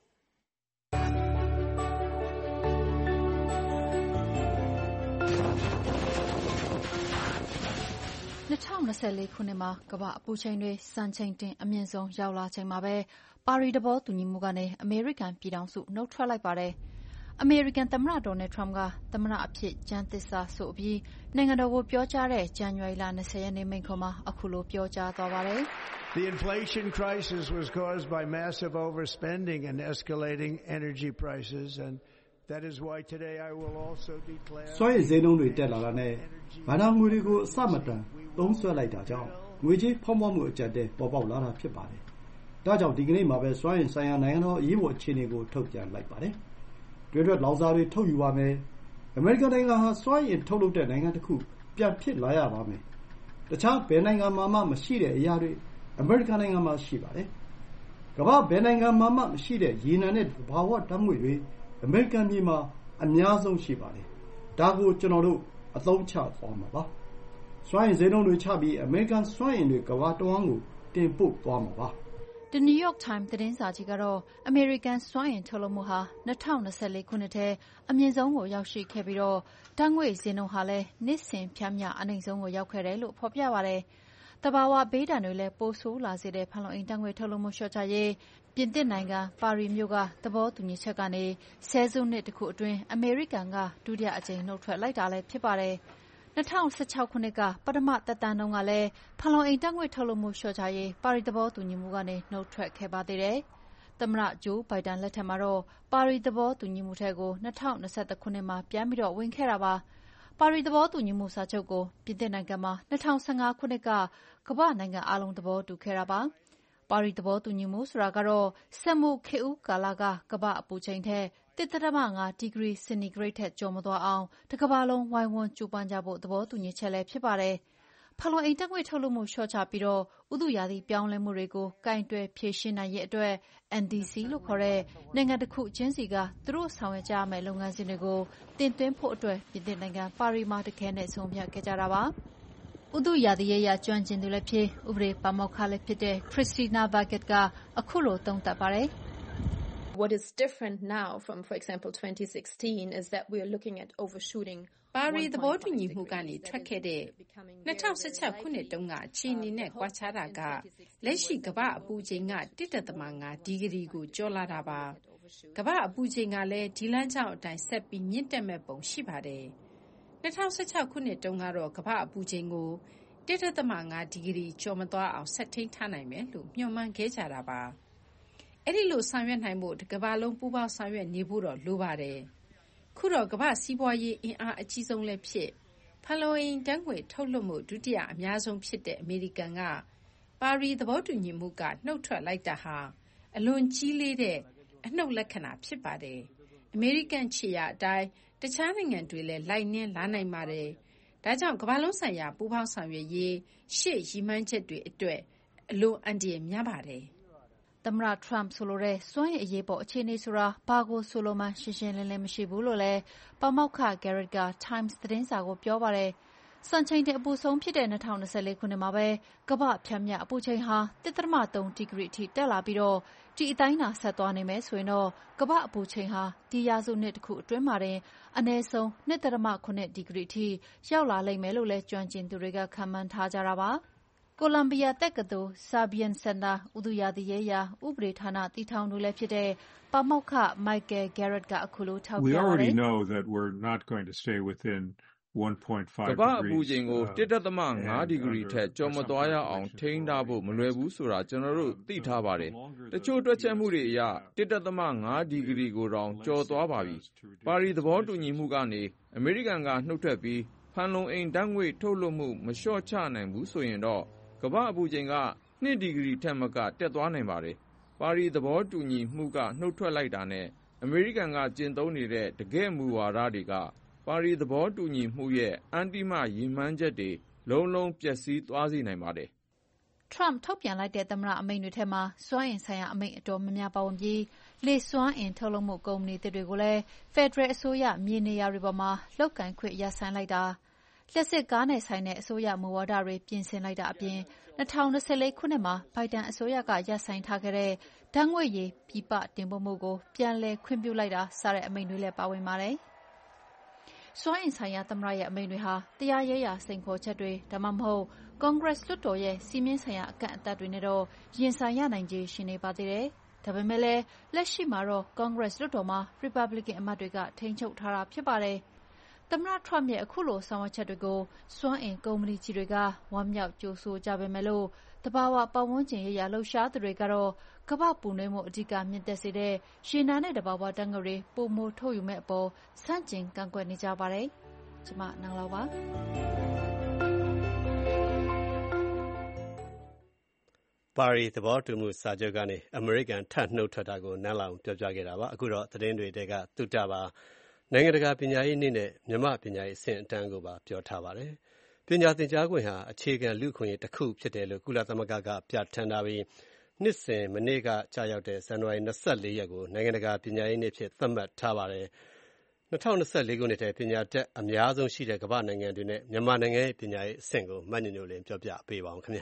၂၀၂၄ခုနှစ်မှာကမ္ဘာအပူချိန်တွေစံချိန်တင်အမြင့်ဆုံးရောက်လာချိန်မှာပဲပါရီသဘောတူညီမှုကနေအမေရိကန်ပြည်ထောင်စုနှုတ်ထွက်လိုက်ပါတယ်။အမေရိကန်သမ္မတဒေါ်နယ်ထရမ့်ကသမ္မတအဖြစ်ကျမ်းသစ္စာဆိုအပြီးနိုင်ငံတော်ကိုပြောကြားတဲ့ဇန်နဝါရီလ၂၀ရက်နေ့မိန့်ခွန်းမှာအခုလိုပြောကြားသွားပါတယ်။ The inflation crisis was caused by massive overspending and escalating energy prices and That is why today I will also declare စွမ်းရည်ဈေးနှုန်းတွေတက်လာတာနဲ့ဗဏ္ဍာငွေတွေကိုအစမတန်သုံးစွဲလိုက်တာကြောင့်ငွေကြေးဖောင်းပွမှုအကျပ်တဲပေါ်ပေါက်လာတာဖြစ်ပါတယ်။ဒါကြောင့်ဒီကနေ့မှာပဲစွမ်းရည်ဆိုင်ရာနိုင်ငံတော်အရေးပေါ်အခြေအနေကိုထုတ်ပြန်လိုက်ပါတယ်။တွဲထွက်လောင်စာတွေထုတ်ယူပါမယ်။အမေရိကန်နိုင်ငံဟာစွမ်းရည်ထုတ်လုပ်တဲ့နိုင်ငံတစ်ခုပြန်ဖြစ်လာရပါမယ်။တခြားဘယ်နိုင်ငံမှာမှမရှိတဲ့အရာတွေအမေရိကန်နိုင်ငံမှာရှိပါတယ်။ကမ္ဘာဘယ်နိုင်ငံမှာမှမရှိတဲ့ရေနံနဲ့ဘာဝဓာတ်ငွေတွေအမေရိကန်ပြည်မှာအများဆုံးရှိပါတယ်။ဒါကိုကျွန်တော်တို့အသုံးချသွားမှာပါ။စွမ်းရည်ဈေးနှုန်းတွေချပြီးအမေရိကန်စွမ်းရည်တွေကမ္ဘာတဝန်းကိုတင်ပို့သွားမှာပါ။ The New York Times သတင်းစာကြီးကတော့အမေရိကန်စွမ်းအင်ထုတ်လုပ်မှုဟာ၂၀၂၄ခုနှစ်ထဲအမြင့်ဆုံးကိုရောက်ရှိခဲ့ပြီးတော့ဓာတ်ငွေ့ဈေးနှုန်းဟာလည်းနှစ်စဉ်ဖြတ်မျှအနိမ့်ဆုံးကိုရောက်ခဲ့တယ်လို့ဖော်ပြပါတယ်။သဘာဝဘေးဒဏ်တွေလည်းပိုဆိုးလာစေတဲ့ဖန်လုံအိမ်ဓာတ်ငွေ့ထုတ်လွှတ်မှုလျှော့ချရေးပြင်သစ်နိုင်ငံပါရီမြို့ကသဘောတူညီချက်ကနေဆယ်စုနှစ်တစ်ခုအတွင်းအမေရိကန်ကဒုတိယအကြိမ်နှုတ်ထွက်လိုက်တာလည်းဖြစ်ပါတယ်။၂၀၁၆ခုနှစ်ကပထမသက်တမ်းတုန်းကလည်းဖန်လုံအိမ်ဓာတ်ငွေ့ထုတ်လွှတ်မှုလျှော့ချရေးပါရီသဘောတူညီမှုကနေနှုတ်ထွက်ခဲ့ပါသေးတယ်။သမ္မတဂျိုးဘိုင်ဒန်လက်ထက်မှာတော့ပါရီသဘောတူညီမှုထဲကို၂၀၂၁ခုနှစ်မှာပြန်ပြီးတော့ဝင်ခဲ့တာပါ။ပါရီသဘောတူညီမှုစာချုပ်ကိုပြင်သစ်နိုင်ငံမှာ၂၀၁၅ခုနှစ်ကကမ္ဘာ့နိုင်ငံအလုံးသဘောတူခဲ့တာပါ။ပါရီသဘောတူညီမှုဆိုတာကတော့စက်မှုခေတ်ဦးကာလကကမ္ဘာအပူချိန်ထက်တစ်ဒသမငါးဒီဂရီစင်တီဂရိတ်ထက်ကျော်မသွားအောင်တစ်ကမ္ဘာလုံးဝိုင်းဝန်းကြိုးပမ်းကြဖို့သဘောတူညီချက်လည်းဖြစ်ပါတယ်။ဖန်လုံအိမ်ဓာတ်ငွေ့ထုတ်လွှတ်မှုလျှော့ချပြီးတော့ဥတုရာသီပြောင်းလဲမှုတွေကိုကိုင်တွယ်ဖြေရှင်းနိုင်ရေးအတွက် N D C လို့ခေါ်တဲ့နိုင်ငံတစ်ခုချင်းစီကသူတို့ဆောင်ရွက်ကြရမယ့်လုပ်ငန်းစဉ်တွေကိုတင်သွင်းဖို့အတွက်ပြင်သစ်နိုင်ငံပါရီမှာတခဲနဲ့ဆုံးဖြတ်ခဲ့ကြတာပါ။ဥတုရာသီရေးရာကျွမ်းကျင်သူလည်းဖြစ်ဥပဒေပါမောက္ခလည်းဖြစ်တဲ့ Christina Baget ကအခုလိုသုံးသပ်ပါတယ်။ What is different now from, for example, twenty sixteen is that we are looking at overshooting ပါရီသဘောတူညီမှုကနေထွက်ခဲ့တဲ့၂၀၁၆ခုနှစ်တုန်းကအခြေအနေနဲ့ကွာခြားတာကလက်ရှိကမ္ဘာအပူချိန်ကတစ်ဒသမငါးဒီဂရီကိုကျော်လာတာပါ။ကမ္ဘာအပူချိန်ကလည်းဒီလမ်းကြောင်းအတိုင်းဆက်ပြီးမြင့်တက်မဲ့ပုံရှိပါတယ်။၂၀၁၆ခုနှစ်တုန်းကတော့ကမ္ဘာအပူချိန်ကိုတစ်ဒသမငါးဒီဂရီကျော်မသွားအောင်ဆက်ထိန်းထားနိုင်မယ်လို့မျှော်မှန်းခဲ့ကြတာပါ။အဲ့ဒီလိုဆောင်ရွက်နိုင်ဖို့တစ်ကမ္ဘာလုံးပူးပေါင်းဆောင်ရွက်နေဖို့တော့လိုပါတယ်။ခုတော့ကမ္ဘာစီးပွားရေးအင်အားအကြီးဆုံးလည်းဖြစ်ဖန်လုံအိမ်ဓာတ်ငွေ့ထုတ်လွှတ်မှုဒုတိယအများဆုံးဖြစ်တဲ့အမေရိကန်ကပါရီသဘောတူညီမှုကနှုတ်ထွက်လိုက်တာဟာအလွန်ကြီးလေးတဲ့အနှုတ်လက္ခဏာဖြစ်ပါတယ်။အမေရိကန်ခြေရာအတိုင်းတခြားနိုင်ငံတွေလည်းလိုက်နှင်းလာနိုင်ပါတယ်။ဒါကြောင့်ကမ္ဘာလုံးဆိုင်ရာပူးပေါင်းဆောင်ရွက်ရေးရှေ့ရည်မှန်းချက်တွေအတွက်အလွန်အန္တရာယ်များပါတယ်။သသမ္မတ Trump ဆိုလိုတဲ့စွမ်းရည်အရေးပေါ်အခြေအနေဆိုတာဘာကိုဆိုလိုမှန်းရှင်းရှင်းလင်းလင်းမရှိဘူးလို့လည်းပါမောက္ခ Garrett က Times သတင်းစာကိုပြောပါတယ်။စံချိန်တင်အပူဆုံးဖြစ်တဲ့၂၀၂၄ခုနှစ်မှာပဲကမ္ဘာ့ပျမ်းမျှအပူချိန်ဟာ တစ်ဒသမသုံးဒီဂရီအထိတက်လာပြီးတော့ဒီအတိုင်းသာဆက်သွားနေမယ်ဆိုရင်တော့ကမ္ဘာ့အပူချိန်ဟာဒီရာစုနှစ်တစ်ခုအတွင်းမှာတင်အနည်းဆုံး၂ဒသမ၇ဒီဂရီအထိရောက်လာလိမ့်မယ်လို့လည်းကျွမ်းကျင်သူတွေကခန့်မှန်းထားကြတာပါ။ကိုလံဘီယာတက္ကသိုလ် Sabian Center ဥတုရာသီရေးရာဥပဒေဌာနတည်ထောင်သူလည်းဖြစ်တဲ့ပါမောက္ခ Michael Garrett ကအခုလိုထောက်ပြပါတယ်။ကမ္ဘာအပူချိန်ကိုတစ်ဒသမငါးဒီဂရီထက်ကျော်မသွားရအောင်ထိန်းထားဖို့မလွယ်ဘူးဆိုတာကျွန်တော်တို့သိထားပါတယ်။တချို့တွက်ချက်မှုတွေအရတစ်ဒသမငါးဒီဂရီကိုတောင်ကျော်သွားပါပြီ။ပါရီသဘောတူညီမှုကနေအမေရိကန်ကနှုတ်ထွက်ပြီးဖန်လုံအိမ်ဓာတ်ငွေ့ထုတ်လွှတ်မှုမလျှော့ချနိုင်ဘူးဆိုရင်တော့ကမ္ဘာအပူချိန်က၂ဒီဂရီထက်မကတက်သွားနိုင်ပါတယ်။ပါရီသဘောတူညီမှုကနှုတ်ထွက်လိုက်တာနဲ့အမေရိကန်ကကျင့်သုံးနေတဲ့တကယ့်မူဝါဒတွေကပါရီသဘောတူညီမှုရဲ့အန္တိမရည်မှန်းချက်တွေလုံးလုံးပျက်စီးသွားစေနိုင်ပါတယ်။ Trump ထုတ်ပြန်လိုက်တဲ့သမ္မတအမိန့်တွေထဲမှာစွမ်းအင်ဆိုင်ရာအမိန့်အတော်များများပါဝင်ပြီးလေစွမ်းအင်ထုတ်လုပ်မှုကုမ္ပဏီတွေကိုလည်းဖက်ဒရယ်အစိုးရမြေနေရာတွေပေါ်မှာလုပ်ကိုင်ခွင့်ရပ်ဆိုင်းလိုက်တာလျှပ်စစ်ကားနဲ့ဆိုင်တဲ့အစိုးရမူဝါဒတွေပြင်ဆင်လိုက်တာအပြင်၂၀၂၄ခုနှစ်မှာဘိုင်ဒန်အစိုးရကရပ်ဆိုင်းထားခဲ့တဲ့ဓာတ်ငွေ့ရည်ပြည်ပတင်ပို့မှုကိုပြန်လည်ခွင့်ပြုလိုက်တာစတဲ့အမိန့်တွေလည်းပါဝင်ပါတယ်။စွမ်းအင်ဆိုင်ရာသမ္မတရဲ့အမိန့်တွေဟာတရားရေးရာစိန်ခေါ်ချက်တွေဒါမှမဟုတ်ကွန်ဂရက်လွှတ်တော်ရဲ့စီမင်းဆိုင်ရာအကန့်အသတ်တွေနဲ့တော့ရင်ဆိုင်ရနိုင်ခြေရှိနေပါသေးတယ်။ဒါပေမဲ့လည်းလက်ရှိမှာတော့ကွန်ဂရက်လွှတ်တော်မှာရီပတ်ဘလစ်ကန်အမတ်တွေကထိန်းချုပ်ထားတာဖြစ်ပါတယ်။သမ္မတ Trump ရဲ့အခုလိုဆောင်ရွက်ချက်တွေကိုစွမ်းအင်ကုမ္ပဏီကြီးတွေကဝမ်းမြောက်ကြိုဆိုကြပေမဲ့လို့သဘာဝပတ်ဝန်းကျင်ရေးရာလှုပ်ရှားသူတွေကတော့ကမ္ဘာ့ပူနွေးမှုအဓိကမြင့်တက်စေတဲ့ရေနံနဲ့သဘာဝဓာတ်ငွေ့တွေပိုမိုထုတ်ယူမဲ့အပေါ်ဆန့်ကျင်ကန့်ကွက်နေကြပါတယ်။ကျွန်မနန်းလောပါပါရီသဘောတူမှုစာချုပ်ကနေအမေရိကန်ထပ်နှုတ်ထွက်တာကိုနန်းလောင်ပြောပြခဲ့တာပါအခုတော့သတင်းတွေတဲကသုတပါနိုင်ငံတကာပညာရေးနေ့နဲ့မြန်မာပညာရေးအဆင့်အတန်းကိုပါပြောထားပါတယ်ပညာသင်ကြားခွင့်ဟာအခြေခံလူ့အခွင့်အရေးတစ်ခုဖြစ်တယ်လို့ကုလသမဂ္ဂကပြဋ္ဌာန်းထားပြီးနှစ်စဉ်မနေ့ကကြာရောက်တဲ့ဇန်နဝါရီလ၂၄ရက်ကိုနိုင်ငံတကာပညာရေးနေ့ဖြစ်သတ်မှတ်ထားပါတယ်၂၀၂၄ခုနှစ်ထဲပညာတတ်အများဆုံးရှိတဲ့ကမ္ဘာနိုင်ငံတွေနဲ့မြန်မာနိုင်ငံရဲ့ပညာရေးအဆင့်ကိုမညညိုလင်းပြောပြပေးပါအောင်ခင်ဗျာ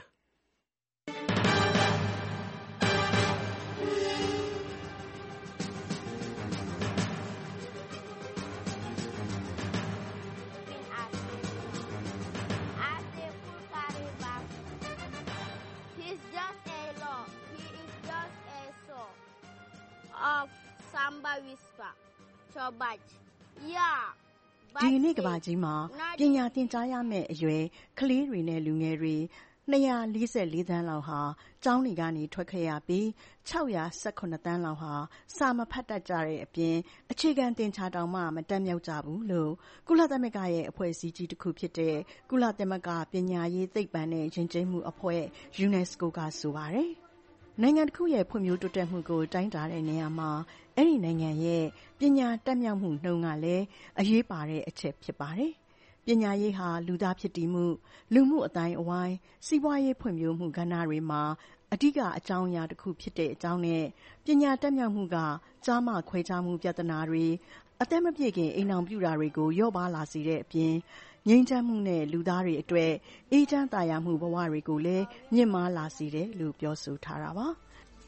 ဒီကနေ့ကဘာကြီးမှာပညာသင်ကြားရမယ့်အရွယ်ကလေးတွေနဲ့လူငယ်တွေ၂၄၄သန်းလောက်ဟာကျောင်းတွေကနေထွက်ခဲ့ရပြီး၆၁၇သန်းလောက်ဟာစာမဖတ်တတ်ကြတဲ့အပြင်အခြေခံသင်ကြားတောင်မှမတက်မြောက်ကြဘူးလို့ကုလသမဂ္ဂရဲ့အဖွဲ့အစည်းကြီးတစ်ခုဖြစ်တဲ့ကုလသမဂ္ဂပညာရေးသိပ္ပံနဲ့ယဉ်ကျေးမှုအဖွဲ့ UNESCO ကဆိုပါတယ်။နိုင်ငံတစ်ခုရဲ့ဖွံ့ဖြိုးတိုးတက်မှုကိုတိုင်းတာတဲ့နေရာမှာအဲ့ဒီနိုင်ငံရဲ့ပညာတတ်မြောက်မှုနှုန်းကလည်းအရေးပါတဲ့အချက်ဖြစ်ပါတယ်။ပညာရေးဟာလူသားဖြစ်တည်မှုလူမှုအတိုင်းအဝိုင်းစီးပွားရေးဖွံ့ဖြိုးမှုကဏ္ဍတွေမှာအဓိကအကြောင်းအရာတစ်ခုဖြစ်တဲ့အကြောင်းနဲ့ပညာတတ်မြောက်မှုကကြားမှခွဲခြားမှုပြဿနာတွေအသက်မပြည့်ခင်အိမ်အောင်ပြုတာတွေကိုလျော့ပါလာစေတဲ့အပြင်ငြိမ်းချမ်းမှုနဲ့လူသားတွေအတွက်အေးချမ်းသာယာမှုဘဝတွေကိုလည်းမြင့်မားလာစေတယ်လို့ပြောဆိုထားတာပါ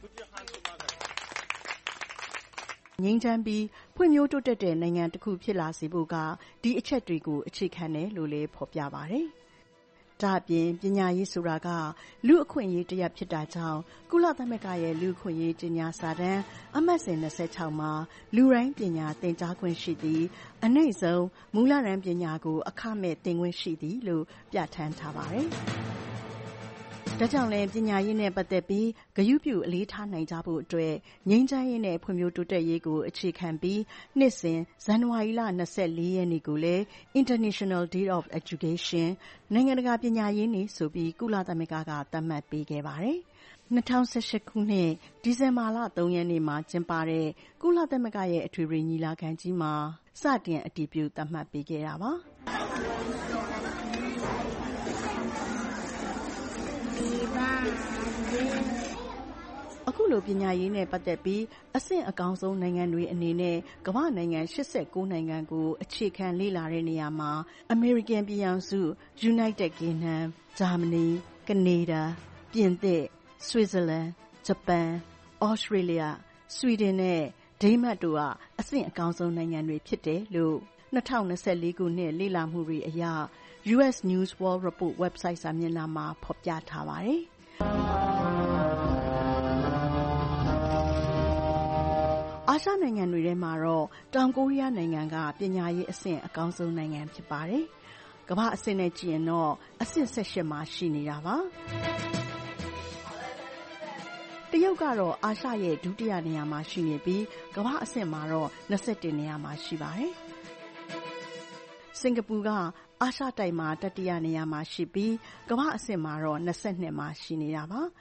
ငြိမ်းချမ်းပြီးဖွံ့ဖြိုးတိုးတက်တဲ့နိုင်ငံတစ်ခုဖြစ်လာစေဖို့ကဒီအချက်တွေကိုအခြေခံတယ်လို့လည်းဖော်ပြပါတယ်။ဒါ့အပြင်ပညာရေးဆိုတာကလူအခွင့်အရေးတစ်ရပ်ဖြစ်တာကြောင့်ကုလသမဂ္ဂရဲ့လူအခွင့်အရေးကြေညာစာတမ်းအမှတ်စဉ်၂၆မှာလူတိုင်းပညာသင်ကြားခွင့်ရှိသည်အနည်းဆုံးမူလတန်းပညာကိုအခမဲ့သင်ခွင့်ရှိသည်လို့ပြဋ္ဌာန်းထားပါတယ်။ဒါကြောင့်လည်းပညာရေးနဲ့ပတ်သက်ပြီးဂရုပြုအလေးထားနိုင်ကြဖို့အတွက်ငြိမ်းချမ်းရေးနဲ့ဖွံ့ဖြိုးတိုးတက်ရေးကိုအခြေခံပြီးနှစ်စဉ်ဇန်နဝါရီလ၂၄ရက်နေ့ကိုလည်း International Day of Education နိုင်ငံတကာပညာရေးနေ့ဆိုပြီးကုလသမဂ္ဂကသတ်မှတ်ပေးခဲ့ပါတယ်။၂၀၁၈ခုနှစ်ဒီဇင်ဘာလ၃ရက်နေ့မှာကျင်းပတဲ့ကုလသမဂ္ဂရဲ့အထွေထွေညီလာခံကြီးမှာစတင်အတည်ပြုသတ်မှတ်ပေးခဲ့တာပါ။အအခုလိုပညာရေးနဲ့ပတ်သက်ပြီးအဆင့်အကောင်းဆုံးနိုင်ငံတွေအနေနဲ့ကမ္ဘာနိုင်ငံ၈၉နိုင်ငံကိုအခြေခံလေ့လာတဲ့နေရာမှာ American ပြည်ထောင်စု United Kingdom, Germany, Canada, ပြင်သစ်, Switzerland, Japan, Australia, Sweden နဲ့ Denmark တို့ကအဆင့်အကောင်းဆုံးနိုင်ငံတွေဖြစ်တယ်လို့၂၀၂၄ခုနှစ်လေ့လာမှုတွေအရ ယူအက်စ် News World Report website စာမျက်နှာမှာဖော်ပြထားပါတယ်။အာရှနိုင်ငံတွေထဲမှာတော့တောင်ကိုရီးယားနိုင်ငံကပညာရေးအဆင့်အကောင်းဆုံးနိုင်ငံဖြစ်ပါတယ်။ကမ္ဘာအဆင့်နဲ့ကြည့်ရင်တော့အဆင့်၁၈မှာရှိနေတာပါ။တရုတ်ကတော့အာရှရဲ့ဒုတိယနေရာမှာရှိနေပြီးကမ္ဘာအဆင့်မှာတော့၂၁နေရာမှာရှိပါတယ်။စင်ကာပူကအာရှတိုက်မှာတတိယနေရာမှာရှိပြီးကမ္ဘာအဆင့်မှာတော့၂၂မှာရှိနေတာပါ။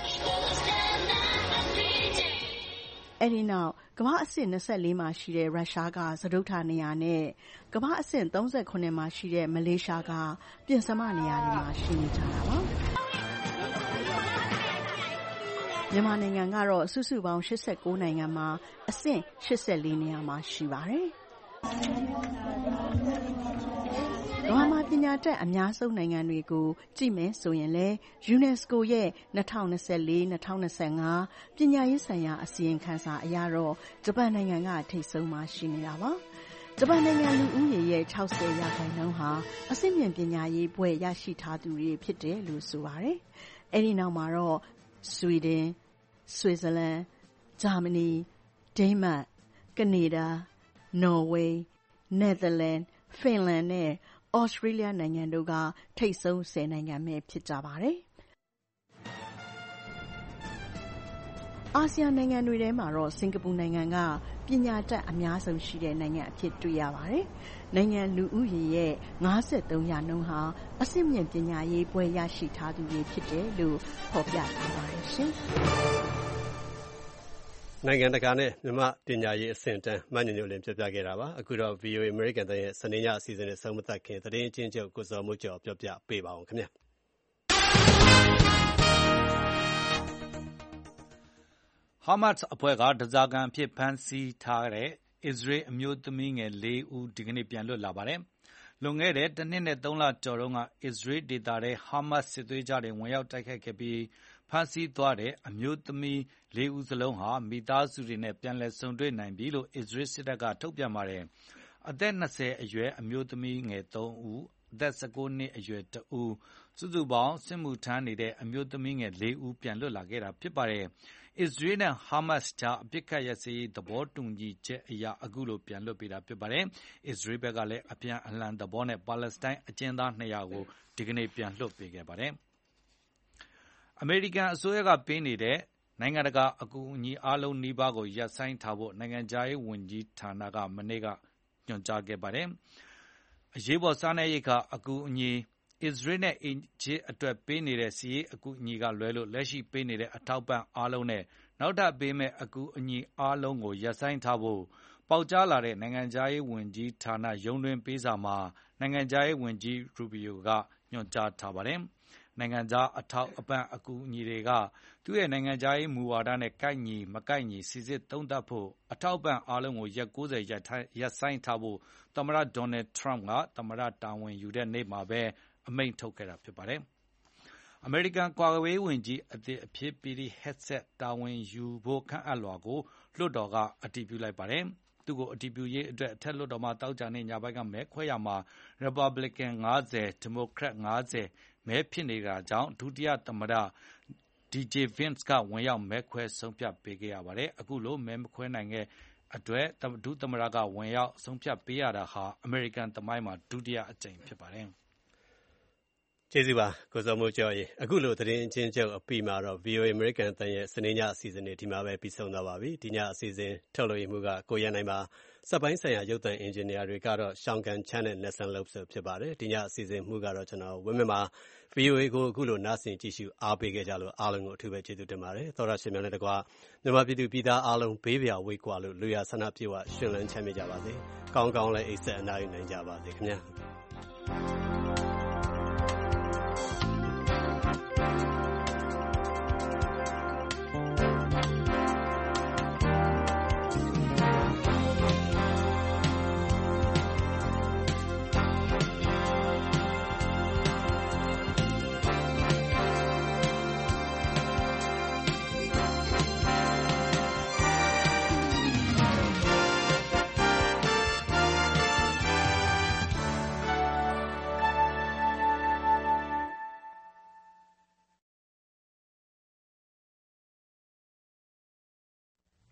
အဲဒီနောက်ကမ္ဘာအဆင့်၂၄မှာရှိတဲ့ရုရှားကစတုတ္ထနေရာနဲ့ကမ္ဘာအဆင့်၃၇မှာရှိတဲ့မလေးရှားကပြင်ဆင်မနေရာတွေမှာရှိနေကြတာပါ။မြန်မာနိုင်ငံကတော့စုစုပေါင်း၈၉နိုင်ငံမှာအဆင့်၈၄နေရာမှာရှိပါတယ်။ကမ္ဘာမှာပညာတတ်အများဆုံးနိုင်ငံတွေကိုကြည့်မယ်ဆိုရင်လည်း UNESCO ရဲ့၂၀၂၄-၂၀၂၅ပညာရေးဆိုင်ရာအစီရင်ခံစာအရတော့ဂျပန်နိုင်ငံကထိပ်ဆုံးမှာရှိနေတာပါ။ဂျပန်နိုင်ငံလူဦးရေရဲ့၆၀ရာခိုင်နှုန်းဟာအဆင့်မြင့်ပညာရေးဘွဲ့ရရှိထားသူတွေဖြစ်တယ်လို့ဆိုပါတယ်။အဲဒီနောက်မှာတော့ Sweden, Switzerland, Germany, Denmark, Canada, Norway, Netherlands, Finland နဲ့ Australia နိုင်ငံတို့ကထိပ်ဆုံး၁၀နိုင်ငံပဲဖြစ်ကြပါတယ်။အာဆီယံနိုင်ငံတွေထဲမှာတော့စင်ကာပူနိုင်ငံကပညာတတ်အများဆုံးရှိတဲ့နိုင်ငံအဖြစ်တွေ့ရပါတယ်။နိုင်ငံလူဦးရေရဲ့၅၃ရာနှုန်းဟာအဆင့်မြင့်ပညာရေးဘွဲ့ရရှိထားသူတွေဖြစ်တယ်လို့ဖော်ပြထားပါတယ်ရှင်။နိုင်ငံတကာနဲ့မြန်မာပညာရေးအဆင့်အတန်းမညွန့်ညွန့်လင်းပြပြခဲ့တာပါအခုတော့ ဗီအိုအေ American တန်ရဲ့စနေညအစီအစဉ်နဲ့ဆုံးမသက်ခင်သတင်းအချင်းချုပ်ကိုစောမိုးကျော်ပြောပြပေးပါအောင်ခင်ဗျာဟာမတ်စ်အဖွဲ့ကဒဇာကန်အဖြစ်ဖမ်းဆီးထားတဲ့အစ္စရေးအမျိုးသမီးငယ်လေးဦးဒီကနေ့ပြန်လွတ်လာပါတယ်လွန်ခဲ့တဲ့တစ်နှစ်နဲ့သုံးလကျော်တုန်းကအစ္စရေးဒေသထဲဟာမတ်စ်စစ်သွေးကြတွေဝင်ရောက်တိုက်ခိုက်ခဲ့ပြီးဖမ်းဆီးသွားတဲ့အမျိုးသမီးလေးဦးစလုံးဟာမိသားစုတွေနဲ့ပြန်လည်ဆုံတွေ့နိုင်ပြီလို့အစ္စရေးစစ်တပ်ကထုတ်ပြန်ပါတယ်။အသက်၂၀အရွယ်အမျိုးသမီးငယ်သုံးဦးအသက်၁၉နှစ်အရွယ်တစ်ဦးစုစုပေါင်းစစ်မှုထမ်းနေတဲ့အမျိုးသမီးငယ်လေးဦးပြန်လွတ်လာခဲ့တာဖြစ်ပါတယ်။အစ္စရေးနဲ့ဟာမတ်စ်ကြားအပစ်အခတ်ရပ်စဲရေးသဘောတူညီချက်အရအခုလိုပြန်လွတ်ပေးတာဖြစ်ပါတယ်။အစ္စရေးဘက်ကလည်းအပြန်အလှန်သဘောနဲ့ပါလက်စတိုင်းအကျဉ်းသား၂ရာကိုဒီကနေ့ပြန်လွှတ်ပေးခဲ့ပါတယ်။အမေရိကန်အစိုးရကပေးနေတဲ့နိုင်ငံတကာအကူအညီအားလုံးနီးပါးကိုရပ်ဆိုင်းထားဖို့နိုင်ငံခြားရေးဝန်ကြီးဌာနကမနေ့ကညွှန်ကြားခဲ့ပါတယ်။အရေးပေါ်စားနပ်ရိက္ခာအကူအညီအစ္စရေးနဲ့အီဂျစ်အတွက်ပေးနေတဲ့စီးရေးအကူအညီကလွဲလို့လက်ရှိပေးနေတဲ့အထောက်ပံ့အားလုံးနဲ့နောက်ထပ်ပေးမဲ့အကူအညီအားလုံးကိုရပ်ဆိုင်းထားဖို့ပေါက်ကြားလာတဲ့နိုင်ငံခြားရေးဝန်ကြီးဌာနရုံးတွင်ပေးစာမှာနိုင်ငံခြားရေးဝန်ကြီးရူဘီယိုကညွှန်ကြားထားပါတယ်။နိုင်ငံခြားအထောက်အပံ့အကူအညီတွေကသူ့ရဲ့နိုင်ငံခြားရေးမူဝါဒနဲ့ကိုက်ညီမကိုက်ညီစီစစ်သုံးသပ်ဖို့အထောက်အပံ့အားလုံးကိုရက်၉၀ရပ်ရပ်ဆိုင်းထားဖို့သမ္မတဒေါ်နယ်ထရမ့်ကသမ္မတတာဝန်ယူတဲ့နေ့မှာပဲအမိန့်ထုတ်ခဲ့တာဖြစ်ပါတယ်။အမေရိကန်ကွာဝေးဝန်ကြီးအသစ်အဖြစ်ပီတီဟက်ဆက်တာဝန်ယူဖို့ခန့်အပ်လွှာကိုလွှတ်တော်ကအတည်ပြုလိုက်ပါတယ်။သူ့ကိုအတည်ပြုရေးအတွက်အထက်လွှတ်တော်မှာတောက်ကြနေညပိုင်းကမဲခွဲရမှာရီပတ်ဘလစ်ကန်၅၀ဒီမိုကရက်၅၀မဲဖြစ်နေတာကြောင့်ဒုတိယသမ္မတဒီဂျေဗင်းစ်ကဝင်ရောက်မဲခွဲဆုံးဖြတ်ပေးခဲ့ရပါတယ်။အခုလိုမဲမခွဲနိုင်တဲ့အတွက်ဒုသမ္မတကဝင်ရောက်ဆုံးဖြတ်ပေးရတာဟာအမေရိကန်သမိုင်းမှာဒုတိယအကြိမ်ဖြစ်ပါတယ်။ကျေးဇူးပါကိုစောမိုးကျော်ရေအခုလိုသတင်းအချင်းချုပ်အပြီးမှာတော့ ဗီအိုအေ American တန်ရဲ့စနေညအစီအစဉ်တွေဒီမှာပဲပြီးဆုံးသွားပါပြီ။ဒီညအစီအစဉ်ထုတ်လွှင့်မှုကကိုရန်နိုင်ပါစက်ပိုင်းဆိုင်ရာရုပ်သံအင်ဂျင်နီယာတွေကတော့ရှောင်းကန်ချမ်းနဲ့ Nelson Lopes ဖြစ်ပါတယ်။ဒီညအစီအစဉ်မှုကတော့ကျွန်တော်ဝင်းမင်းပါ ဗီအိုအေ ကိုအခုလိုနားဆင်ကြည့်ရှုအားပေးခဲ့ကြလို့အားလုံးကိုအထူးပဲကျေးဇူးတင်ပါတယ်။သောရရှင်များနဲ့တကွာမြန်မာပြည်သူပြည်သားအားလုံးဘေးပြာဝေးကွာလို့လူရဆန္ဒပြေဝရှင်လန်းချမ်းမြေ့ကြပါစေ။ကောင်းကောင်းလည်းအိပ်ဆက်အနားယူနိုင်ကြပါစေခင်ဗျာ။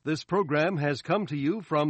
This program has come to you from